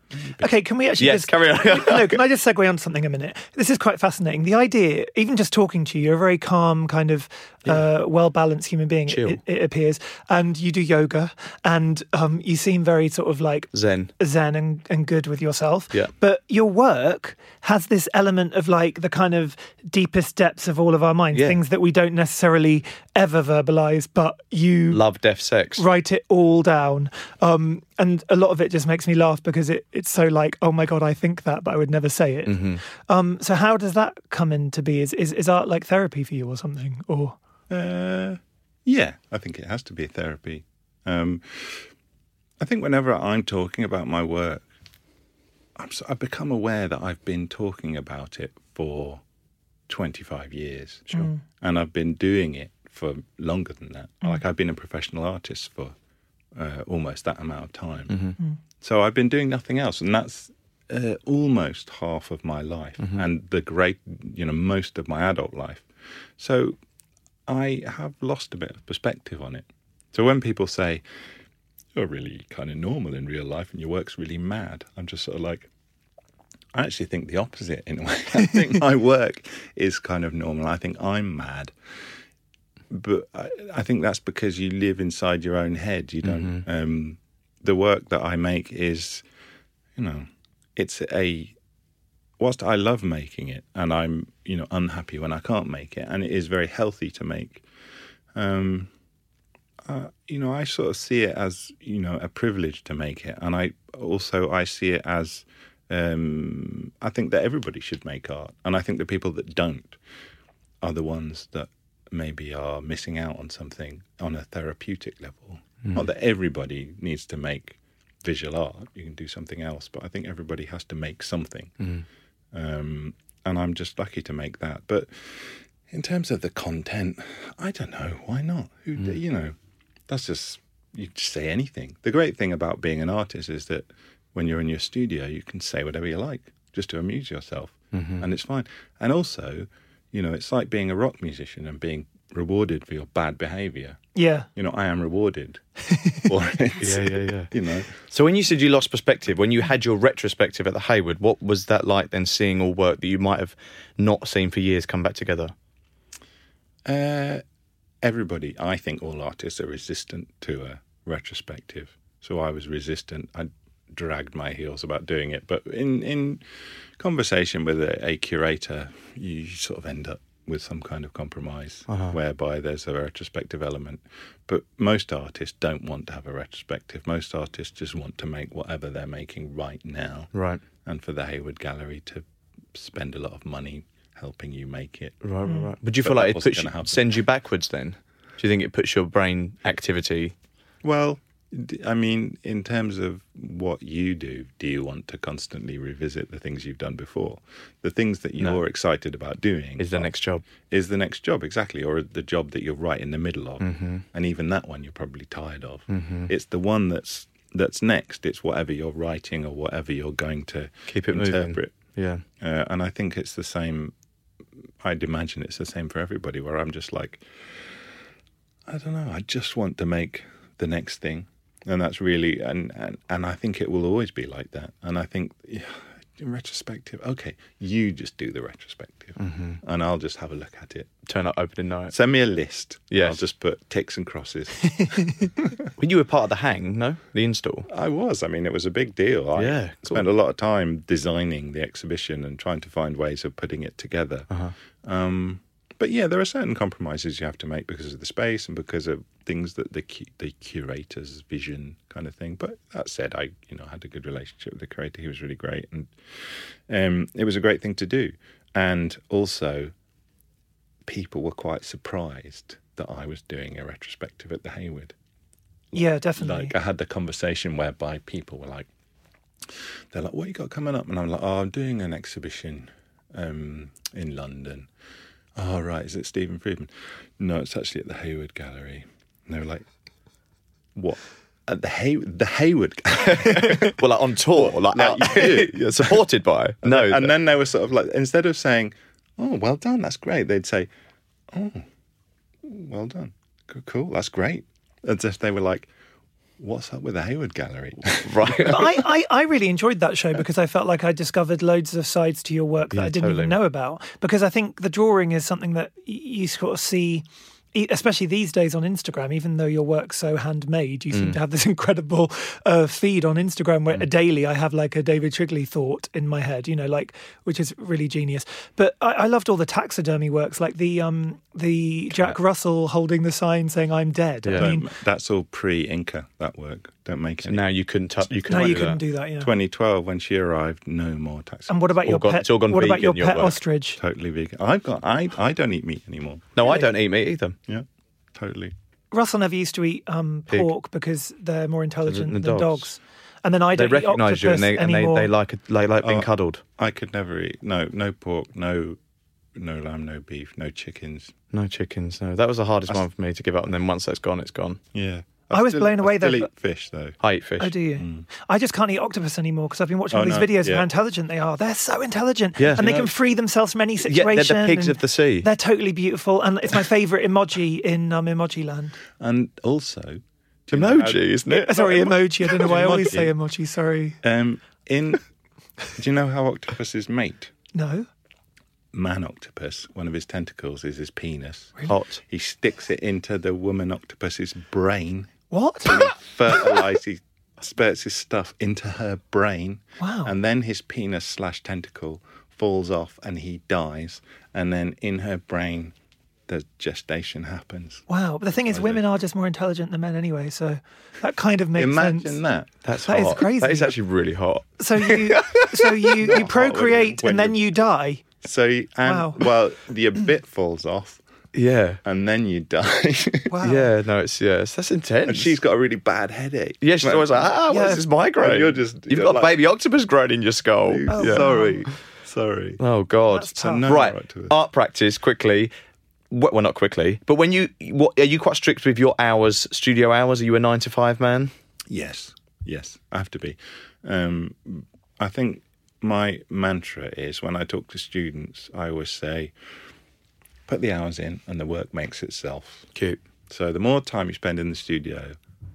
Okay, can we actually Yes, just... carry on. No, can I just segue on something a minute? This is quite fascinating. The idea, even just talking to you, you're a very calm, kind of uh, well-balanced human being, Chill. it, it appears. And you do yoga, and um, you seem very sort of like... Zen. Zen and, and good with yourself. Yeah. But your work has this element of like the kind of deepest depths of all of our minds, Yeah. things that we don't necessarily ever verbalise, but you... Love, death, sex. write it all down. Um, and a lot of it just makes me laugh because it, it's so like, oh my God, I think that, but I would never say it. Mm-hmm. Um, so how does that come into be? Is, is, is art like therapy for you or something? Or Uh, yeah, I think it has to be therapy. Um, I think whenever I'm talking about my work, I'm, so- I've become aware that I've been talking about it for twenty-five years. Sure. And I've been doing it for longer than that. Like I've been a professional artist for uh, almost that amount of time. Mm-hmm. So I've been doing nothing else, and that's uh, almost half of my life, Mm-hmm. and the great, you know, most of my adult life. So I have lost a bit of perspective on it. So when people say, you're really kind of normal in real life and your work's really mad, I'm just sort of like, I actually think the opposite in a way. I think my work is kind of normal. I think I'm mad. But I, I think that's because you live inside your own head. You don't. Mm-hmm. Um, the work that I make is, you know, it's a. Whilst I love making it, and I'm, you know, unhappy when I can't make it, and it is very healthy to make. Um, uh, you know, I sort of see it as, you know, a privilege to make it, and I also I see it as. Um, I think that everybody should make art, and I think the people that don't are the ones that maybe are missing out on something on a therapeutic level. Mm. Not that everybody needs to make visual art. You can do something else, but I think everybody has to make something. Mm. Um, and I'm just lucky to make that. But in terms of the content, I don't know. Why not? Who, mm. You know, that's just, you just say anything. The great thing about being an artist is that when you're in your studio, you can say whatever you like just to amuse yourself. Mm-hmm. And it's fine. And also, you know, it's like being a rock musician and being rewarded for your bad behaviour. Yeah. You know, I am rewarded for it. Yeah, yeah, yeah. You know. So when you said you lost perspective, when you had your retrospective at the Hayward, what was that like then, seeing all work that you might have not seen for years come back together? Uh, everybody, I think all artists are resistant to a retrospective. So I was resistant. I dragged my heels about doing it. But in, in conversation with a, a curator, you sort of end up with some kind of compromise uh-huh. whereby there's a retrospective element. But most artists don't want to have a retrospective. Most artists just want to make whatever they're making right now. Right. And for the Hayward Gallery to spend a lot of money helping you make it. Right, right, right. But do you feel But like it puts you, sends you backwards then? Do you think it puts your brain activity? Well, I mean, in terms of what you do, do you want to constantly revisit the things you've done before? The things that you're No. excited about doing Is the next job. is the next job, exactly, or the job that you're right in the middle of. Mm-hmm. And even that one you're probably tired of. Mm-hmm. It's the one that's that's next. It's whatever you're writing or whatever you're going to Keep it interpret. moving. Yeah. Uh, and I think it's the same, I'd imagine it's the same for everybody, where I'm just like, I don't know, I just want to make the next thing. And that's really, and, and, and I think it will always be like that. And I think, yeah, in retrospective, okay, you just do the retrospective, mm-hmm. and I'll just have a look at it. Turn up opening night. Send me a list. Yes. I'll just put ticks and crosses. When you were part of the hang, no? The install? I was. I mean, it was a big deal. I Yeah, cool. spent a lot of time designing the exhibition and trying to find ways of putting it together. Uh-huh. Um, but yeah, there are certain compromises you have to make because of the space and because of things that the cu- the curator's vision kind of thing. But that said, I you know had a good relationship with the curator. He was really great, and um, it was a great thing to do. And also, people were quite surprised that I was doing a retrospective at the Hayward. Yeah, definitely. Like I had the conversation whereby people were like, they're like, what you got coming up? And I'm like, oh, I'm doing an exhibition um, in London. Oh, right, is it Stephen Friedman? No, it's actually at the Hayward Gallery. And they were like, what? At the Hay the Hayward Gallery? Well, like on tour, like, Like out, you yeah, supported by. No. And, and then they were sort of like, instead of saying, oh, well done, that's great, they'd say, oh, well done, cool, that's great. As if they were like, what's up with the Hayward Gallery? Right. But I, I, I really enjoyed that show because I felt like I discovered loads of sides to your work that Yeah, I didn't totally. even know about. Because I think the drawing is something that y- you sort of see, e- especially these days on Instagram, even though your work's so handmade, you Mm. seem to have this incredible uh, feed on Instagram where daily I have like a David Shrigley thought in my head, you know, like, which is really genius. But I, I loved all the taxidermy works, like the um, the Jack Russell holding the sign saying I'm dead. Yeah. I mean, Don't- that's all pre-Inca, that work. Don't make it. Now you couldn't touch. You couldn't no, you do couldn't that. do that, yeah. twenty twelve, when she arrived, no more taxi. And what about all your gone- pet? it's all gone what about your vegan, your pet work. ostrich? Totally vegan. I've got. I. I don't eat meat anymore. No, I don't eat meat either. Yeah, totally. Russell never used to eat um, Pig. pork because they're more intelligent the than dogs. dogs. And then I They don't eat recognise you and octopus they and they, anymore. they like it, they like being Oh. cuddled. I could never eat. No, no pork. No, no lamb. No beef. No chickens. No chickens. No, that was the hardest That's- one for me to give up. And then once that's gone, it's gone. Yeah. I was still- blown away I still though, eat but- fish though. I eat fish. Oh, do you? I just can't eat octopus anymore because I've been watching Oh, all these no, videos of yeah. how intelligent they are. They're so intelligent. Yeah. And they Yeah. can free themselves from any Yeah, situation. they're the pigs and of the sea. They're totally beautiful. And it's my favourite emoji in um, Emoji Land. And also, do you know Emoji, how- isn't it? Uh, Sorry, emoji. I don't know why I always Emoji. say emoji. Sorry. Um, in. Do you know how octopuses mate? No. Man octopus, one of his tentacles is his penis. Hot. He sticks it into the woman octopus's brain. What? Fertilizes, he spurts his stuff into her brain. Wow. And then his penis slash tentacle falls off and he dies. And then in her brain, the gestation happens. Wow. But the thing is, women are just more intelligent than men anyway. So that kind of makes Imagine sense. that. That's That is hot. crazy. That is actually really hot. So you, so you, you hot when procreate you- when and then you- you die. So, and, Wow. well, the bit falls off Yeah. and then you die. Wow. Yeah. No, it's yeah. It's, that's intense. And she's got a really bad headache. Yeah, she's always like, ah, Yeah. what's this migraine? And you're just- You've you're got like- baby octopus growing in your skull. Oh, Yeah. Sorry. Sorry. Oh God. That's tough. no right. right to it. Art practice quickly. Well, well, not quickly, but when you, what, are you quite strict with your hours, studio hours? Are you a nine to five man? Yes, yes, I have to be. Um, I think my mantra is when I talk to students, I always say, put the hours in and the work makes itself. Cute. So the more time you spend in the studio,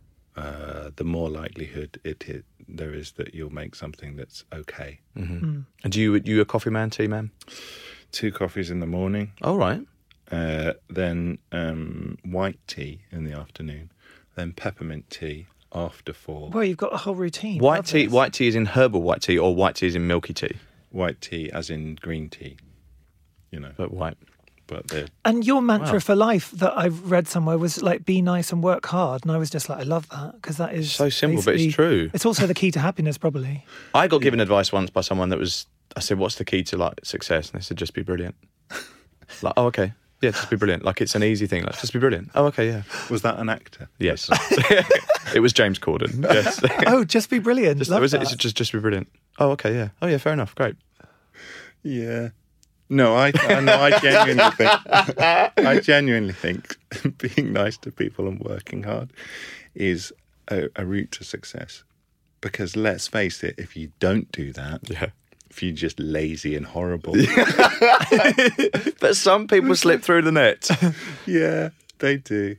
uh, the more likelihood it is, there is that you'll make something that's okay. And do you, you a coffee man, tea man? Two coffees in the morning, All right. uh, then um, white tea in the afternoon, then peppermint tea after four. Well, you've got a whole routine. White Love tea. this. White tea is in herbal white tea, or white tea is in milky tea. White tea as in green tea, you know, But white. but they're And your mantra Wow. for life that I've read somewhere was like, be nice and work hard. And I was just like, I love that because that is So simple, but it's basically- true. It's also the key to happiness, probably. I got given advice once by someone that was. I said, "What's the key to like success?" And they said, "Just be brilliant." Like, oh, okay, yeah, just be brilliant. Like it's an easy thing. Like, just be brilliant. Oh, okay, yeah. Was that an actor? Yes, it was James Corden. Yes, Oh, just be brilliant. just, Love was it? that. It's just just be brilliant. Oh, okay, yeah. Oh, yeah, fair enough. Great. Yeah. No, I, I no, I genuinely think I genuinely think being nice to people and working hard is a, a route to success. Because let's face it, if you don't do that, Yeah. if you're just lazy and horrible, But some people slip through the net. yeah, they do.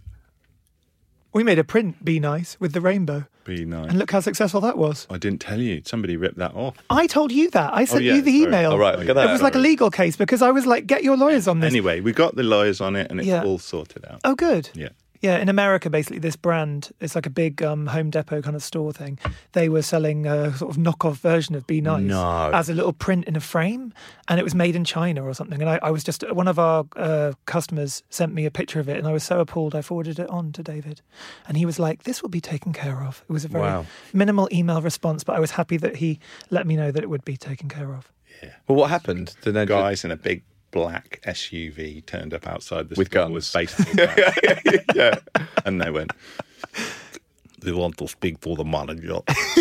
We made a print, Be Nice, with the rainbow. Be nice. And look how successful that was. I didn't tell you. Somebody ripped that off. I told you that. I sent yeah, you the sorry. email. All right, look at that. It was like a legal case because I was like, get your lawyers on this. Anyway, we got the lawyers on it and it's Yeah. all sorted out. Oh, good. Yeah. Yeah, in America, basically, this brand, it's like a big um, Home Depot kind of store thing. They were selling a sort of knockoff version of Be Nice No. as a little print in a frame, and it was made in China or something. And I, I was just, one of our uh, customers sent me a picture of it, and I was so appalled, I forwarded it on to David. And he was like, this will be taken care of. It was a very Wow. minimal email response, but I was happy that he let me know that it would be taken care of. Well, what happened? Did they Guys in a big black S U V turned up outside the With store guns. with baseball bats. yeah. And they went, they want to speak to the manager.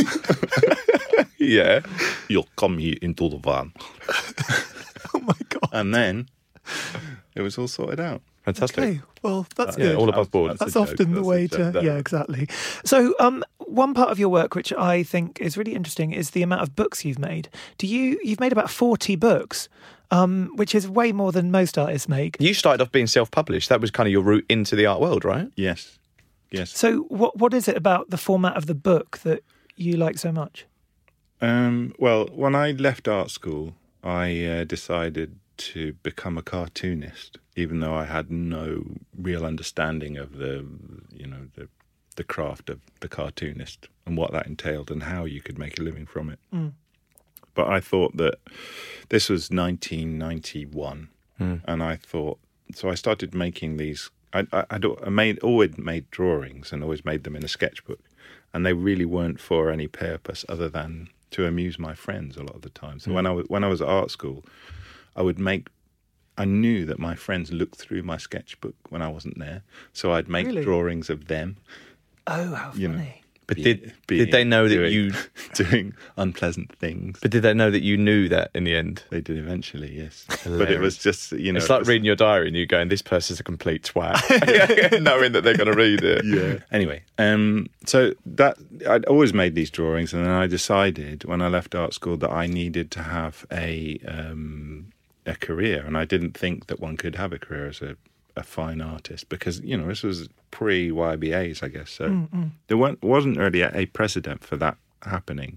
Yeah. You'll come here into the van. Oh my God. And then it was all sorted out. Fantastic. Okay, well, that's Yeah, good. all above board. That's a joke, often the that's a way joke. to, yeah, exactly. So, um, one part of your work which I think is really interesting is the amount of books you've made. Do you? You've made about forty books, um, which is way more than most artists make. You started off being self-published. That was kind of your route into the art world, right? Yes. yes. So what what is it about the format of the book that you like so much? Um, well, when I left art school, I uh, decided to become a cartoonist, even though I had no real understanding of the, you know, the the craft of the cartoonist and what that entailed and how you could make a living from it. Mm. But I thought that this was nineteen ninety-one, mm. and I thought, so I started making these. I, I, I'd I made always made drawings and always made them in a sketchbook, and they really weren't for any purpose other than to amuse my friends a lot of the time. So mm. when I was when I was at art school, I would make. I knew that my friends looked through my sketchbook when I wasn't there, so I'd make really? drawings of them. Oh, how funny! You know, but be, did be, did they know that doing, you doing unpleasant things? But did they know that you knew that in the end? They did eventually, yes. Hilarious. But it was just, you know, it's like it was, reading your diary and you going, "This person's a complete twat," knowing that they're going to read it. Yeah. Anyway, um, so that I'd always made these drawings, and then I decided when I left art school that I needed to have a um, a career, and I didn't think that one could have a career as a a fine artist because, you know, this was pre-Y B As, I guess. So Mm-mm. there weren't, wasn't really a, a precedent for that happening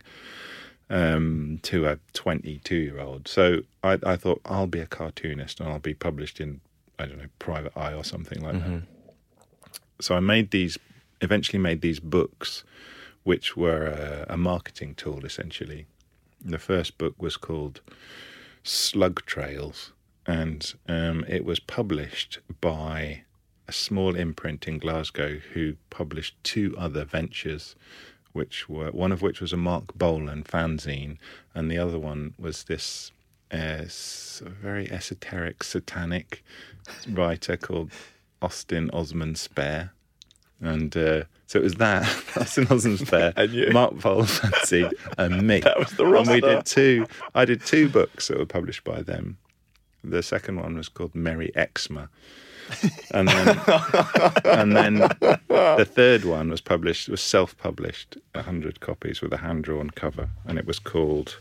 um, to a twenty-two-year-old. So I, I thought, I'll be a cartoonist and I'll be published in, I don't know, Private Eye or something like mm-hmm. that. So I made these, eventually made these books, which were a, a marketing tool, essentially. The first book was called Slug Trails. And um, it was published by a small imprint in Glasgow who published two other ventures, which were one of which was a Mark Bolan fanzine, and the other one was this uh, very esoteric, satanic writer called Austin Osman Spare. And uh, so it was that, Austin Osman Spare, Mark Bolan fanzine, and me. That was the roster. And we did two. I did two books that were published by them. The second one was called Merry Eczema. And then and then the third one was published, was self-published, one hundred copies with a hand-drawn cover. And it was called...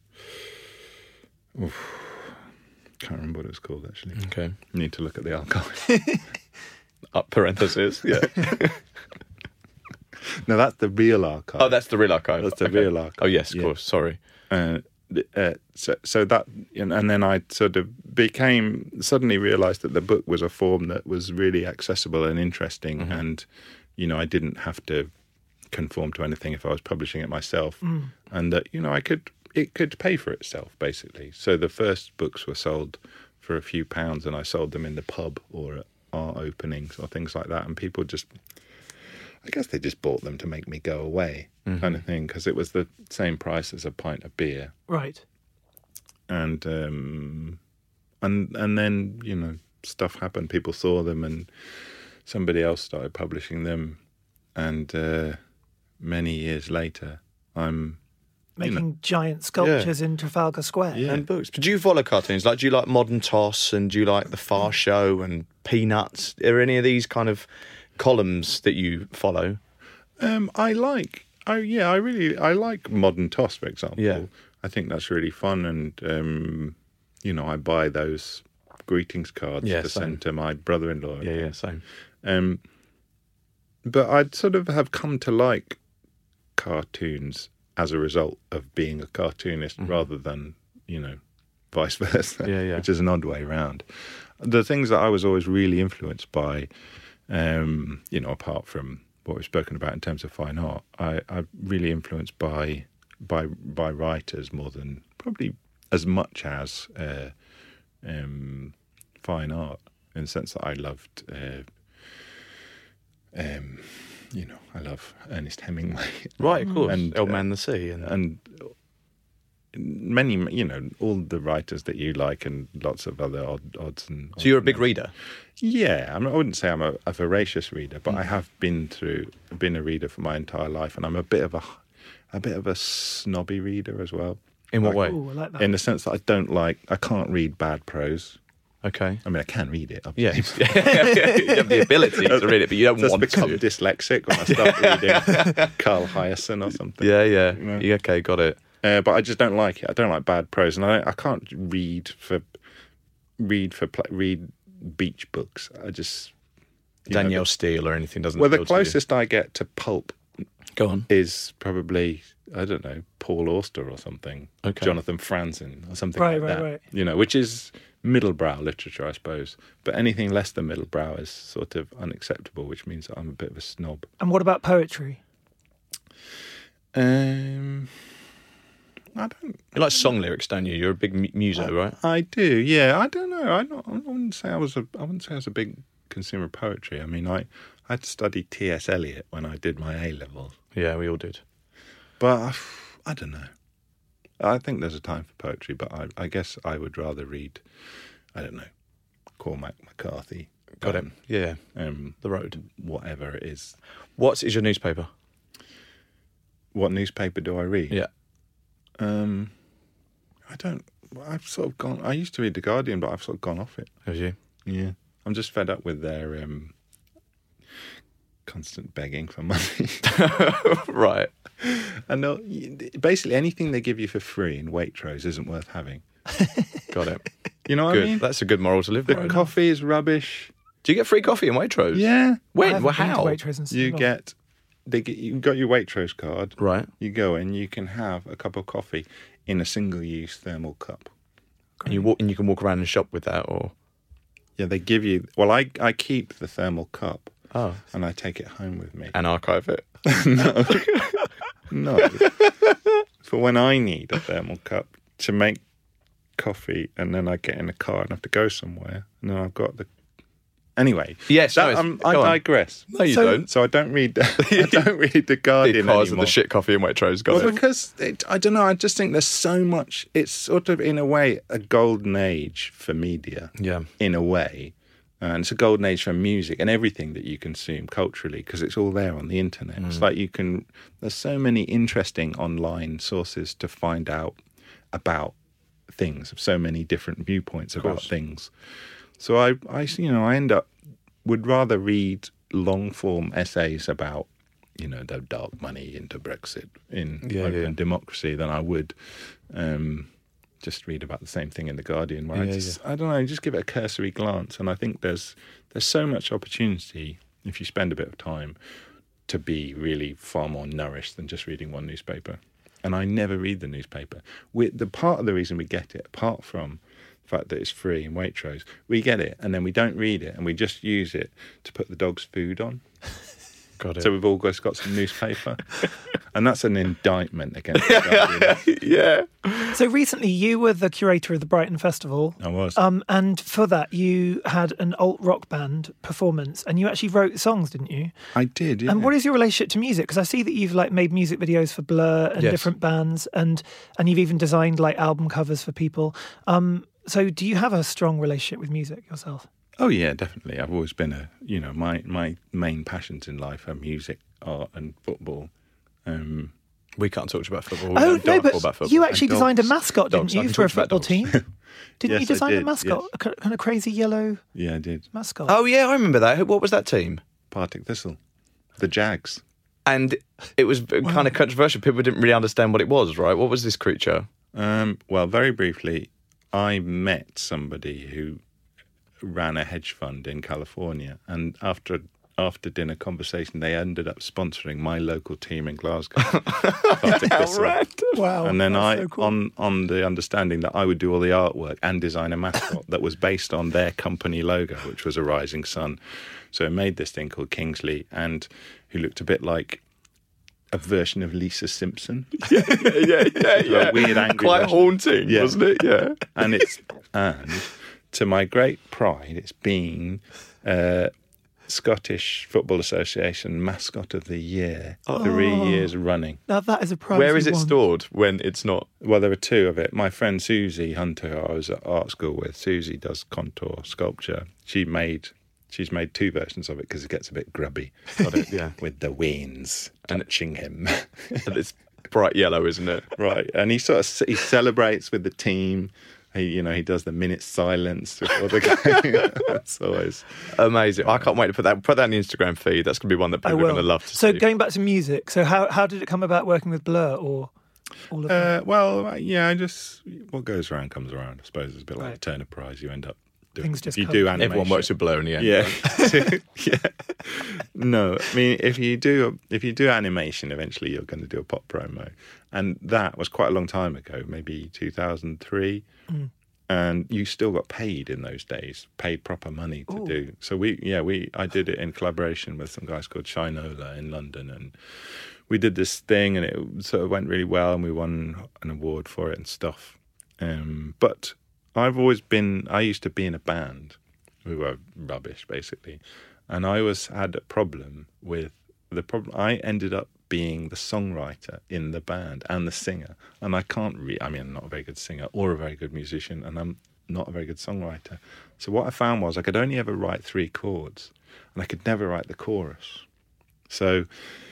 Oof, can't remember what it was called, actually. Okay. Need to look at the archive. Up parentheses, yeah. No, that's the real archive. Oh, that's the real archive. That's the okay. real archive. Oh, yes, of yeah. course, sorry. Uh, Uh, so, so that, and then I sort of became, suddenly realised that the book was a form that was really accessible and interesting, mm-hmm. and, you know, I didn't have to conform to anything if I was publishing it myself, mm. and that, you know, I could, it could pay for itself, basically. So the first books were sold for a few pounds, and I sold them in the pub or at art openings or things like that, and people just... I guess they just bought them to make me go away, mm-hmm. kind of thing, because it was the same price as a pint of beer. Right. And um, and and then, you know, stuff happened. People saw them, and somebody else started publishing them. And uh, many years later, I'm making you know, giant sculptures yeah. in Trafalgar Square. Yeah. And books. Do you follow cartoons? Like, do you like Modern Toss, and do you like The Far Show and Peanuts? Are any of these kind of columns that you follow? Um, I like, I yeah, I really, I like Modern Toss, for example. Yeah. I think that's really fun, and um, you know, I buy those greetings cards yeah, to same. send to my brother-in-law. Yeah, yeah, same. Um, but I'd sort of have come to like cartoons as a result of being a cartoonist, mm-hmm. rather than, you know, vice versa. Yeah, yeah. Which is an odd way around. The things that I was always really influenced by. Um, you know, apart from what we've spoken about in terms of fine art, I, I'm really influenced by by by writers more than probably as much as uh, um, fine art, in the sense that I loved, uh, um, you know, I love Ernest Hemingway, right? Of course, and Old uh, Man and the Sea, and, and many, you know, all the writers that you like, and lots of other odd, odds and. So you're a big reader. Yeah, I, mean, I wouldn't say I'm a, a voracious reader, but mm. I have been through, been a reader for my entire life, and I'm a bit of a, a bit of a snobby reader as well. In what like, way? Ooh, I like that. In the sense that I don't like, I can't read bad prose. Okay. I mean, I can read it. Yeah, you have the ability to read it, but you don't Just want become to. dyslexic when I start reading Carl Hiaasen or something. Yeah, yeah. You know? yeah okay, got it. Uh, but I just don't like it. I don't like bad prose, and I I can't read for read for read beach books. I just You know, Danielle the- Steele or anything doesn't Well, the appeal to you? closest I get to pulp Go on. is probably, I don't know, Paul Auster or something. Okay. Jonathan Franzen or something Right, like right, that. right. You know, which is middlebrow literature, I suppose. But anything less than middlebrow is sort of unacceptable, which means that I'm a bit of a snob. And what about poetry? Um, I don't. You like song lyrics, don't you? You're a big mu- muso, right? I do, yeah. I don't know. I, not, I wouldn't say I was a. I wouldn't say I was a big consumer of poetry. I mean, I I had to study T S Eliot when I did my A levels, Yeah, we all did. but I, I don't know. I think there's a time for poetry, but I, I guess I would rather read. I don't know, Cormac McCarthy. Got um, it. Yeah, Um, The Road. whatever it is. What is your newspaper? What newspaper do I read? Yeah. Um, I don't. I've sort of gone. I used to read The Guardian, but I've sort of gone off it. Have you? Yeah, I'm just fed up with their um, constant begging for money. Right. And they'll- basically anything they give you for free in Waitrose isn't worth having. Got it. You know what Good. I mean? That's a good moral to live The by. coffee is rubbish. Do you get free coffee in Waitrose? Yeah. I When? haven't Well, been to how? Waitrose in so You long. get they get you got your Waitrose card. Right. You go in, you can have a cup of coffee in a single-use thermal cup. And you walk, and you can walk around and shop with that, or Yeah, they give you. Well, I I keep the thermal cup oh, and I take it home with me. and archive it. No, no. For when I need a thermal cup to make coffee, and then I get in a car and have to go somewhere, and then I've got the. Anyway, Yes, that, no, it's- um, I go on. digress. No, you So- don't. So I don't read. I don't read the Guardian Because of anymore. the shit coffee in Waitrose. Got Well, it. because it, I don't know. I just think there's so much. It's sort of in a way a golden age for media. Yeah. In a way, and it's a golden age for music and everything that you consume culturally because it's all there on the internet. Mm. It's like you can. There's so many interesting online sources to find out about things. So many different viewpoints about course. things. So I, I, you know, I end up would rather read long form essays about, you know, the dark money into Brexit in Yeah, Open yeah. Democracy than I would um, just read about the same thing in The Guardian. Where I, Yeah, just, I don't know, just give it a cursory glance. And I think there's there's so much opportunity if you spend a bit of time to be really far more nourished than just reading one newspaper. And I never read the newspaper. We, the part of the reason we get it, apart from the fact that it's free in Waitrose, we get it and then we don't read it and we just use it to put the dog's food on. Got it. So we've all just got some newspaper. And that's an indictment against the Guardian. yeah. So recently, you were the curator of the Brighton Festival. I was. Um, and for that, you had an alt rock band performance, and you actually wrote songs, didn't you? I did, yeah. And what is your relationship to music? Because I see that you've like made music videos for Blur and Yes. different bands, and and you've even designed like album covers for people. Um, so do you have a strong relationship with music yourself? Oh yeah, definitely. I've always been a, you know, my, my main passions in life are music, art and football. Um, We can't talk about football. We Oh don't no, talk but about football. you actually And designed a dogs. mascot, didn't Dogs. I you, can for a talk about football dogs. team? Didn't Yes, you I design a did, mascot, yes. a ki- kind of crazy yellow yeah, I did. mascot? Oh yeah, I remember that. What was that team? Partick Thistle. The Jags. And it was kind of controversial. People didn't really understand what it was, right? What was this creature? Um, well, very briefly, I met somebody who ran a hedge fund in California, and after after dinner conversation, they ended up sponsoring my local team in Glasgow. Partick Thistle. Wow. And then that's I, so cool. on on the understanding that I would do all the artwork and design a mascot that was based on their company logo, which was a rising sun. So I made this thing called Kingsley, and who looked a bit like a version of Lisa Simpson. yeah, yeah, yeah. A weird, angry Quite version. haunting, Yeah. wasn't it? Yeah. And it's and to my great pride, it's been uh, Scottish Football Association Mascot of the Year three years running. Now that is a prize. Where is you it won. stored when it's not? Well, there were two of it. My friend Susie Hunter, who I was at art school with, Susie does contour sculpture. She made, she's made two versions of it because it gets a bit grubby. Got it, yeah. With the wains touching him. And it's bright yellow, isn't it? Right, and he sort of he celebrates with the team. He, you know, he does the minute silence before the game. That's always Amazing. I can't wait to put that put that in the Instagram feed. That's going to be one that I people are will. going to love to so see. going back to music, so how how did it come about working with Blur or all of that? Uh, well, yeah, I just what goes around comes around. I suppose it's a bit like Right. the Turner Prize. You end up do Things it. just If you come. do animation, Everyone works with Blur in the end. Yeah, yeah. No, I mean, if you do if you do animation, eventually you're going to do a pop promo, and that was quite a long time ago, maybe two thousand three, mm. and you still got paid in those days, paid proper money to Ooh. do. So we, yeah, we, I did it in collaboration with some guys called Shinola in London, and we did this thing, and it sort of went really well, and we won an award for it and stuff. Um, but I've always been, I used to be in a band. We were rubbish, basically. And I always had a problem with the problem. I ended up being the songwriter in the band and the singer. And I can't re I mean, I'm not a very good singer or a very good musician, and I'm not a very good songwriter. So what I found was I could only ever write three chords, and I could never write the chorus. So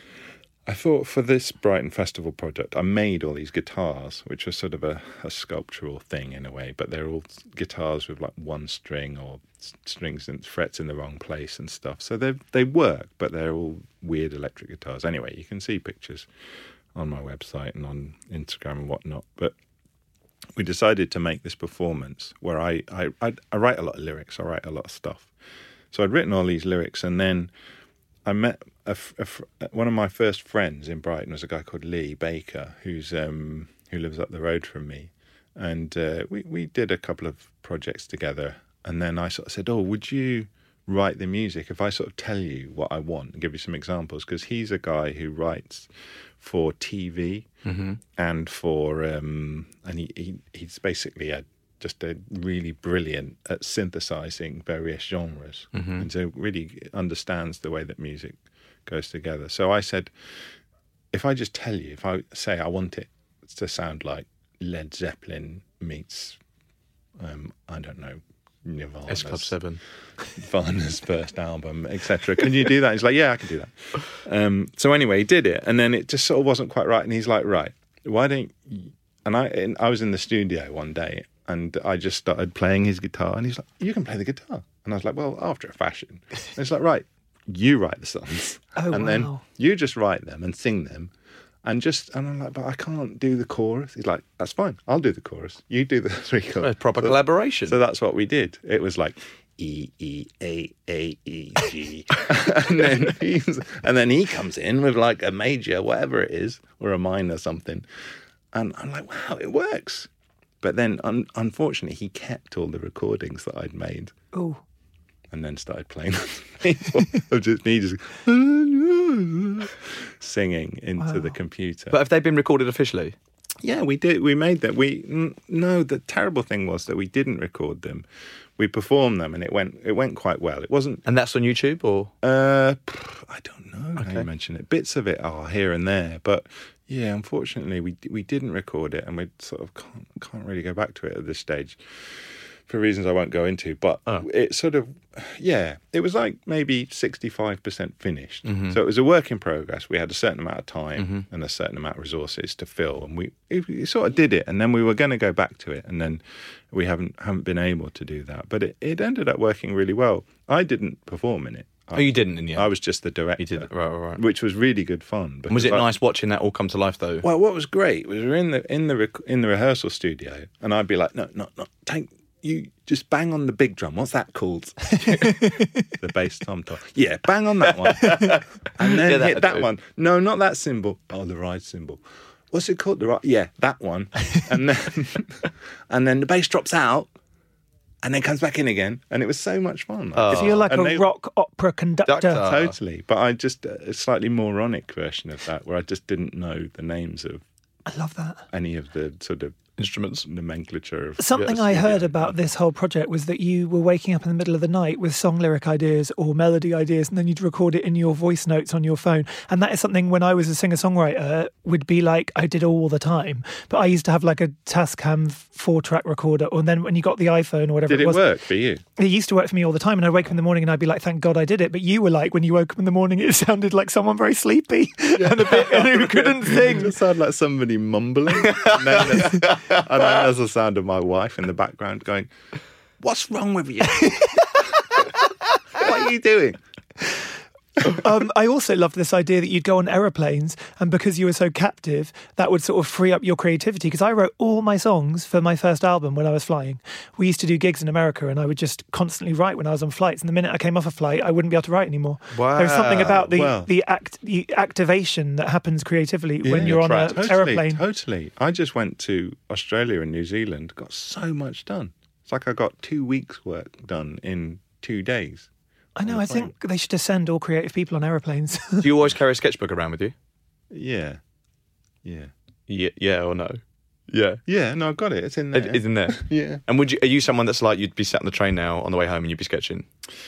I thought for this Brighton Festival project, I made all these guitars, which was sort of a, a sculptural thing in a way, but they're all guitars with like one string or strings and frets in the wrong place and stuff. So they they work, but they're all weird electric guitars. Anyway, you can see pictures on my website and on Instagram and whatnot. But we decided to make this performance where I, I, I, I write a lot of lyrics, I write a lot of stuff. So I'd written all these lyrics, and then I met a, a, one of my first friends in Brighton was a guy called Lee Baker, who's um, who lives up the road from me, and uh, we we did a couple of projects together. And then I sort of said, "Oh, would you write the music if I sort of tell you what I want and give you some examples?" Because he's a guy who writes for T V mm-hmm. and for um, and he, he he's basically a just a really brilliant at synthesizing various genres, mm-hmm. and so really understands the way that music goes together. So I said, if I just tell you, if I say I want it to sound like Led Zeppelin meets, um, I don't know, Nirvana's, S Club seven, Nirvana's first album, et cetera. Can you do that? He's like, yeah, I can do that. Um, so anyway, he did it, and then it just sort of wasn't quite right. And he's like, right, why don't you? And I, and I was in the studio one day, and I just started playing his guitar, and he's like, you can play the guitar. And I was like, well, after a fashion. And he's like, right, you write the songs, oh, and wow. then you just write them and sing them. And just, and I'm like, but I can't do the chorus. He's like, that's fine. I'll do the chorus. You do the three chorus. A proper so, collaboration. So that's what we did. It was like E, E, A, A, E, G. and, then he's, and then he comes in with like a major, whatever it is, or a minor something. And I'm like, wow, it works. But then, un- unfortunately, he kept all the recordings that I'd made. Oh. And then started playing of just me just singing into wow. the computer. But have they been recorded officially? Yeah, we did. We made them. We n- no. The terrible thing was that we didn't record them. We performed them, and it went. It went quite well. It wasn't. And that's on YouTube, or uh, I don't know. Okay. How you mention it. Bits of it are here and there, but yeah, unfortunately, we we didn't record it, and we sort of can't can't really go back to it at this stage. For reasons I won't go into, but oh. it sort of, yeah, it was like maybe sixty-five percent finished. Mm-hmm. So it was a work in progress. We had a certain amount of time mm-hmm. and a certain amount of resources to fill, and we, we sort of did it. And then we were going to go back to it, and then we haven't haven't been able to do that. But it, it ended up working really well. I didn't perform in it. I, oh, you didn't in the end? I was just the director. You did it, right, right, right. Which was really good fun. Was it I, nice watching that all come to life, though? Well, what was great was we were in the in the rec- in the rehearsal studio, and I'd be like, no, no, no, take. You just bang on the big drum. What's that called? The bass tom tom. Yeah, bang on that one. And then yeah, hit that do. one. No, not that cymbal. Oh, the ride cymbal. What's it called? The ride? Yeah, that one. And then and then the bass drops out and then comes back in again. And it was so much fun. Oh. So you're like and a they, doctor opera conductor. Doctor. Totally. But I just, a slightly moronic version of that where I just didn't know the names of I love that. Any of the sort of instruments, nomenclature of something yes, I heard yeah. about this whole project was that you were waking up in the middle of the night with song lyric ideas or melody ideas, and then you'd record it in your voice notes on your phone. And that is something when I was a singer-songwriter would be like I did all the time. But I used to have like a Tascam four-track recorder, or then when you got the iPhone or whatever did it was, it work for you? It used to work for me all the time, and I'd wake up in the morning and I'd be like, "Thank God I did it." But you were like, when you woke up in the morning, it sounded like someone very sleepy yeah. and a bit and who couldn't sing. It sounded like somebody mumbling, and then, there's, and then there's the sound of my wife in the background going, "What's wrong with you? What are you doing?" um, I also loved this idea that you'd go on aeroplanes, and because you were so captive, that would sort of free up your creativity. Because I wrote all my songs for my first album when I was flying. We used to do gigs in America, and I would just constantly write when I was on flights. And the minute I came off a flight, I wouldn't be able to write anymore. Wow. There's something about the Wow. the, act, the activation that happens creatively when Yeah, you're on an totally, aeroplane. Totally. I just went to Australia and New Zealand, got so much done. It's like I got two weeks' work done in two days. I know. I think they should just send all creative people on aeroplanes. Do you always carry a sketchbook around with you? Yeah. Yeah. Yeah, yeah or no? Yeah. Yeah, no, I've got it. It's in there. It is in there. Yeah. And would you? Are you someone that's like you'd be sat on the train now on the way home and you'd be sketching?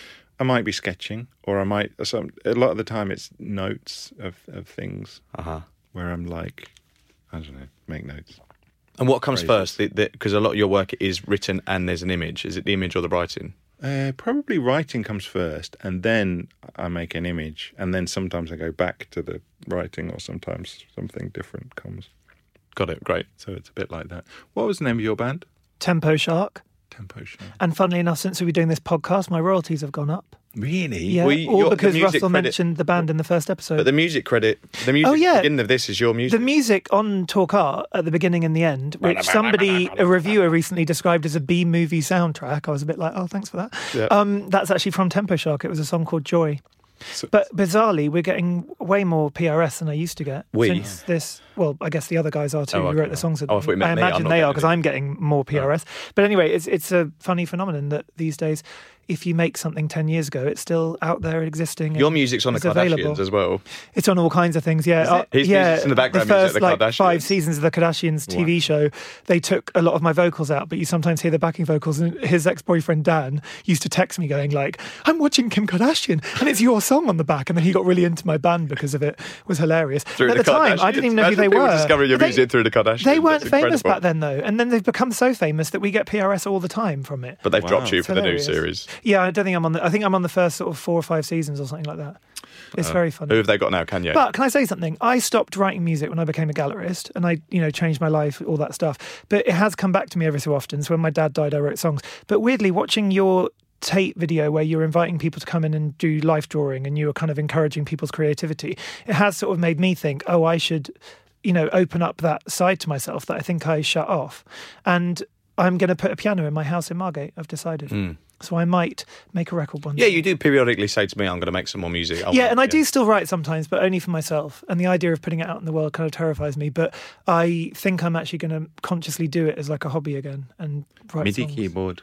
I might be sketching, or I might. Some, a lot of the time, it's notes of, of things Uh huh. where I'm like, I don't know, make notes. And what comes Phrases. first? Because a lot of your work is written and there's an image. Is it the image or the writing? Uh, probably writing comes first, and then I make an image, and then sometimes I go back to the writing, or sometimes something different comes. Got it. Great. So it's a bit like that. What was the name of your band? Tempo Shark. Tempo Shark. And funnily enough, since we've been doing this podcast, my royalties have gone up. Really? Yeah, Well, you- all your- the because music Russell credit- mentioned the band in the first episode. But the music credit, the music Oh, yeah. beginning of this is your music. The music on Talk Art at the beginning and the end, which somebody, a reviewer recently described as a B-movie soundtrack. I was a bit like, oh, thanks for that. Yeah. Um, that's actually from Tempo Shark. It was a song called Joy. So- But bizarrely, we're getting way more P R S than I used to get. We? Since this, well, I guess the other guys are too, Oh, who okay, wrote the right. songs. With Oh, I me. thought you meant I me. I'm imagine not they are, getting because it. I'm getting more P R S. But anyway, it's it's a funny phenomenon that these days, if you make something ten years ago, it's still out there existing. Your and music's on the it's Kardashians available. as well. It's on all kinds of things, yeah. Is it? Uh, His yeah, music's in the background the music first of the like Kardashians. five seasons of the Kardashians T V show, they took a lot of my vocals out, but you sometimes hear the backing vocals. And his ex-boyfriend Dan used to text me going like, "I'm watching Kim Kardashian, and it's your song on the back." And then he got really into my band because of it. It was hilarious. Through At the the time, I didn't even know who Kardashians. they Imagine people were. discovering your They- music through the Kardashians. They weren't That's famous incredible. back then, though, and then they've become so famous that we get P R S all the time from it. But they've Wow. dropped you It's for the new hilarious. series. Yeah, I don't think I'm on the. I think I'm on the first sort of four or five seasons or something like that. It's very funny. Who have they got now? Kanye. But can I say something? I stopped writing music when I became a gallerist, and I, you know, changed my life, all that stuff. But it has come back to me every so often. So when my dad died, I wrote songs. But weirdly, watching your Tate video where you're inviting people to come in and do life drawing, and you were kind of encouraging people's creativity, it has sort of made me think, oh, I should, you know, open up that side to myself that I think I shut off. And I'm going to put a piano in my house in Margate, I've decided. So I might make a record one yeah, day. you do periodically say to me, "I'm going to make some more music." I Yeah, want- and I do still write sometimes, but only for myself. And the idea of putting it out in the world kind of terrifies me. But I think I'm actually going to consciously do it as like a hobby again and write MIDI songs. keyboard.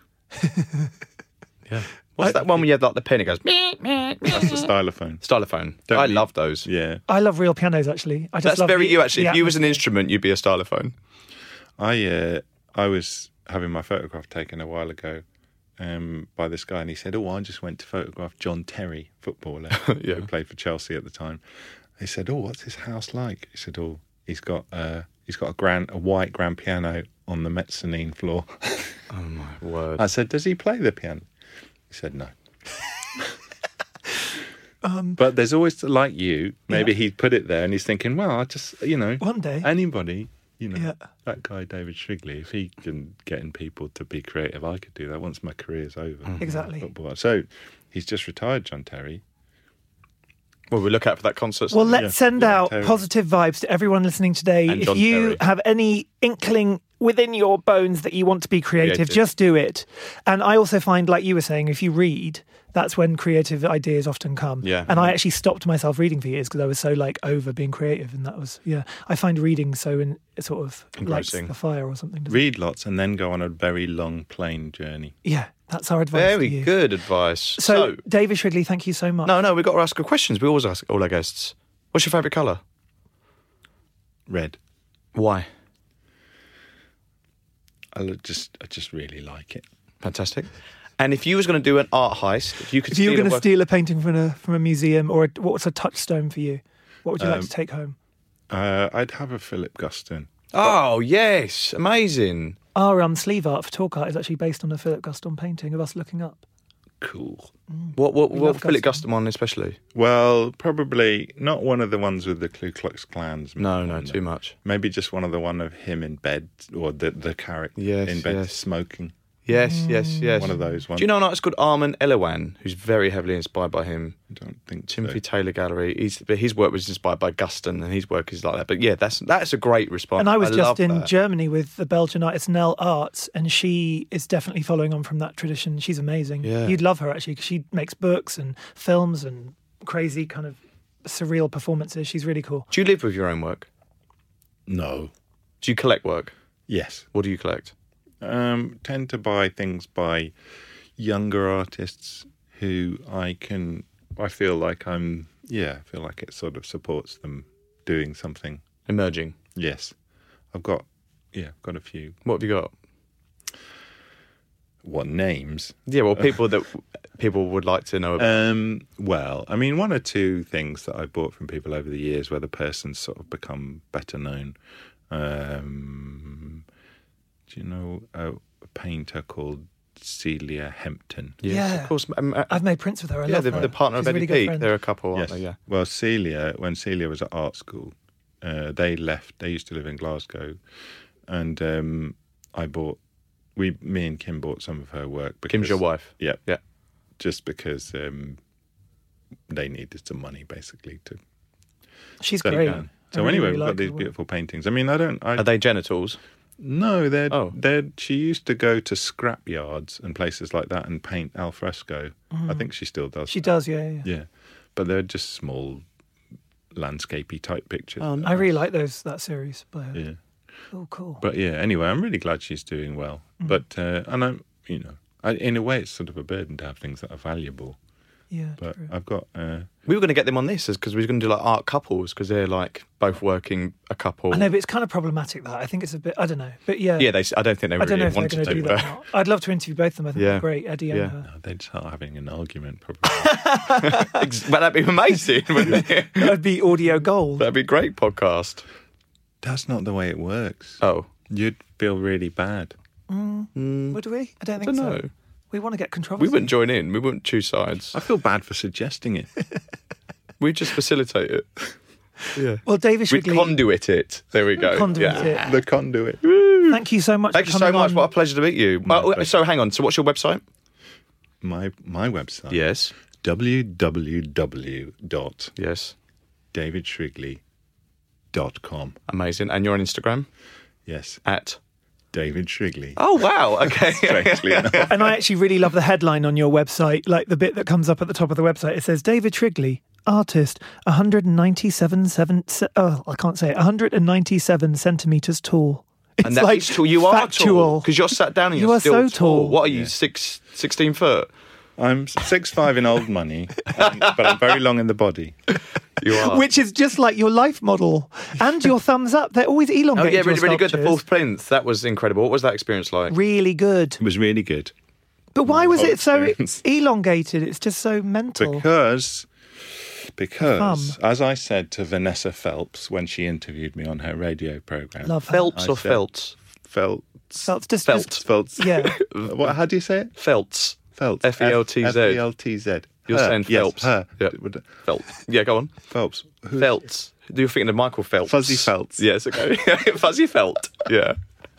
Yeah. What's that one where you have like the pen? It goes. Meh, meh, meh. That's the stylophone. Stylophone. Don't I you- love those. Yeah. I love real pianos, actually. I just That's love very the- you. Actually, the if you was an atmosphere. instrument, you'd be a stylophone. I uh, I was having my photograph taken a while ago um, by this guy, and he said, "Oh, I just went to photograph John Terry, footballer, Yeah. who played for Chelsea at the time." He said, "Oh, what's his house like?" He said, "Oh, he's got uh, he's got a grand a white grand piano on the mezzanine floor." Oh my word! I said, "Does he play the piano?" He said, "No." Um, But there's always, like you, maybe he put it there and he's thinking, well, I just, you know, One day. anybody, you know, Yeah. that guy David Shrigley, if he can get in people to be creative, I could do that once my career's over. Exactly. Football. So he's just retired, John Terry. Well, we look out for that concert. Well, let's Yeah. send Yeah, out Terry. positive vibes to everyone listening today. And If John you Terry. have any inkling within your bones that you want to be creative, Creative. just do it. And I also find, like you were saying, if you read, that's when creative ideas often come. Yeah. And I actually stopped myself reading for years because I was so like over being creative, and that was yeah. I find reading so in, sort of lights Engrossing. the fire or something. doesn't it? Read lots and then go on a very long plane journey. Yeah, that's our advice. Very to you. good advice. So, David Shrigley, thank you so much. no, no, we've got to ask good questions. We always ask all our guests. What's your favourite colour? Red. Why? I lo- just, I just really like it. Fantastic. And if you was going to do an art heist, if you could If you were steal going a to work- steal a painting from a from a museum, or a, what's a touchstone for you? What would you like Um, to take home? Uh, I'd have a Philip Guston. Oh, yes. Amazing. Our um, sleeve art for Talk Art is actually based on a Philip Guston painting of us looking up. Cool. What, what, We what love Philip Guston. Guston one especially? Well, probably not one of the ones with the Ku Klux Klans. No, no, too much. Maybe just one of the one of him in bed, or the the character Yes, in bed yes. smoking. Yes, yes, yes. One of those ones. Do you know an artist called Armin Elawan, who's very heavily inspired by him? I don't think Timothy so. Taylor Gallery. He's, but his work was inspired by Guston, and his work is like that. But yeah, that's that's a great response. And I was I just love in that. Germany with the Belgian artist Nell Arts, and she is definitely following on from that tradition. She's amazing. Yeah. You'd love her, actually, because she makes books and films and crazy kind of surreal performances. She's really cool. Do you live with your own work? No. Do you collect work? Yes. What do you collect? Um, tend to buy things by younger artists who I can. I feel like I'm. Yeah, I feel like it sort of supports them doing something. Emerging. Yes, I've got. Yeah, I've got a few. What have you got? What names? Yeah, well, people that people would like to know about. Um, well, I mean, one or two things that I bought from people over the years where the person's sort of become better known. Um, do you know a, a painter called Celia Hempton? Yes, Yeah. of course. Um, uh, I've made prints with her. I yeah, love the, her. the partner She's of a Eddie really good Peake. friend. They're a couple, aren't Yes. they? Yeah. Well, Celia, when Celia was at art school, uh, they left. They used to live in Glasgow, and um, I bought. We, me and Kim bought some of her work. Because, Kim's your wife? Yeah, Yeah. Just because um, they needed some money, basically, to. She's stay great. down. I So really, anyway, really we've like got these her work. beautiful paintings. I mean, I don't. I, Are they genitals? No, they're Oh. they're. She used to go to scrap yards and places like that and paint al fresco. I think she still does. She that. does, yeah, yeah. Yeah, but they're just small, landscapey type pictures. Oh, I really like those that series by her. Yeah, Oh, cool. but yeah. Anyway, I'm really glad she's doing well. But uh, and I'm, you know, I, in a way, it's sort of a burden to have things that are valuable. Yeah, But true. I've got. Uh, We were going to get them on this because we were going to do like art couples because they're like both working a couple. I know, but it's kind of problematic that. I think it's a bit, I don't know. But yeah. Yeah, they. I don't think they I don't know really if they're wanted going to to. do that but- or not. I'd love to interview both of them. I think Yeah. they're great, Eddie Yeah. and her. no, they'd start having an argument probably. Ex- but that'd be amazing, wouldn't it? That'd be audio gold. That'd be a great podcast. That's not the way it works. Oh, You'd feel really bad. Would we? I don't think don't so. know. We want to get controversy. We wouldn't join in. We wouldn't choose sides. I feel bad for suggesting it. We'd just facilitate it. Yeah. Well, David We'd Shrigley, conduit it. There we go. conduit Yeah. it. The conduit. Thank you so much Thank for you so coming much. on. What a pleasure to meet you. My Oh, pleasure. so hang on. So what's your website? My my website. Yes. w w w dot Yes. david shrigley dot com. Amazing. And you're on Instagram Yes, at. David Shrigley. Oh wow. Okay. Strangely enough. And I actually really love the headline on your website, like the bit that comes up at the top of the website. It says, David Shrigley, artist, one hundred ninety-seven, seven, se- oh, I can't say it, one hundred ninety-seven centimetres tall. It's And that's like tall. You are tall factual. because you're sat down and You you're are still so tall. What are you? Six, sixteen foot. I'm six five in old money, um, but I'm very long in the body. You are. Which is just like your life model. And your thumbs up. They're always Oh elongated. yeah, your really, really good. The sculptures. fourth plinth. That was incredible. What was that experience like? Really good. It was really good But why was whole it so experience. elongated? It's just so mental. because because Thumb. as I said to Vanessa Phelps when she interviewed me on her radio program, Love her. Phelps I or said- Felts? Phelps, Felts, just, Felt. just- Phelps. yeah. What? How do you say it? Felts. Phelps. F E L T Z. F E L T Z. You're Her. saying Yes, Phelps. her. Yeah. Would- Phelps. Yeah, go on. Phelps. Who's- Felts. You're thinking of Michael Phelps. Fuzzy Felts. Yes, okay. Fuzzy Felt. Yeah.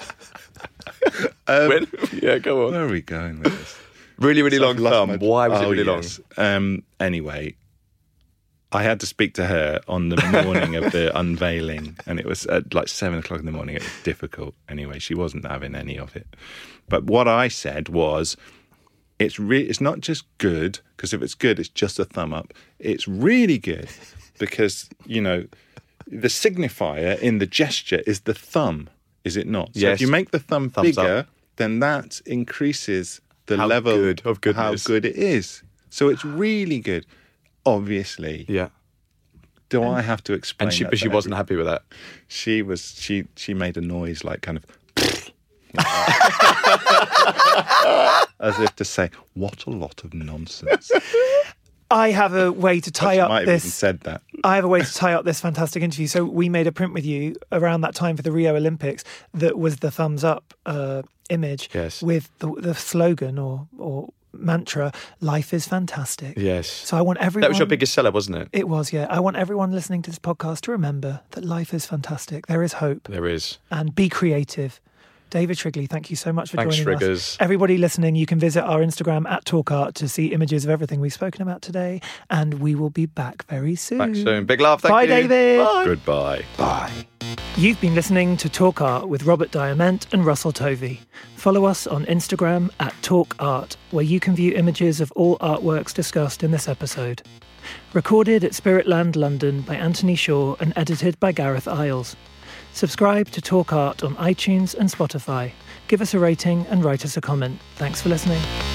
Um, when? Yeah, go on. Where are we going with this? Really, really So I've long lost thumb. my- Why was it Oh, really yes. Um, anyway, I had to speak to her on the morning of the unveiling, and it was at like seven o'clock in the morning. It was difficult. Anyway, she wasn't having any of it. But what I said was, it's re- it's not just good, because if it's good, it's just a thumb up. It's really good because, you know, the signifier in the gesture is the thumb, is it not? So Yes. if you make the thumb Thumbs bigger, up. then that increases the How level good of how goodness. good it is. So it's really good. Obviously, Yeah. do I have to explain? And she, that but she to wasn't everyone? happy with that. She was. She she made a noise like kind of. As if to say, what a lot of nonsense. I have a way to tie She up might have even this. said that. I have a way to tie up this fantastic interview. So we made a print with you around that time for the Rio Olympics that was the thumbs up uh, image Yes. with the, the slogan or or mantra, "Life is fantastic." Yes. So I want everyone. That was your biggest seller, wasn't it? It was, yeah. I want everyone listening to this podcast to remember that life is fantastic. There is hope, There is. and be creative. David Shrigley, thank you so much for Thanks, joining Shriggers. us. Everybody listening, you can visit our Instagram at TalkArt to see images of everything we've spoken about today, and we will be back very soon. Back soon. Big love. Thank Bye, you. David. Bye. Goodbye. Bye. You've been listening to Talk Art with Robert Diament and Russell Tovey. Follow us on Instagram at Talk Art, where you can view images of all artworks discussed in this episode. Recorded at Spiritland London by Anthony Shaw and edited by Gareth Isles. Subscribe to Talk Art on iTunes and Spotify. Give us a rating and write us a comment. Thanks for listening.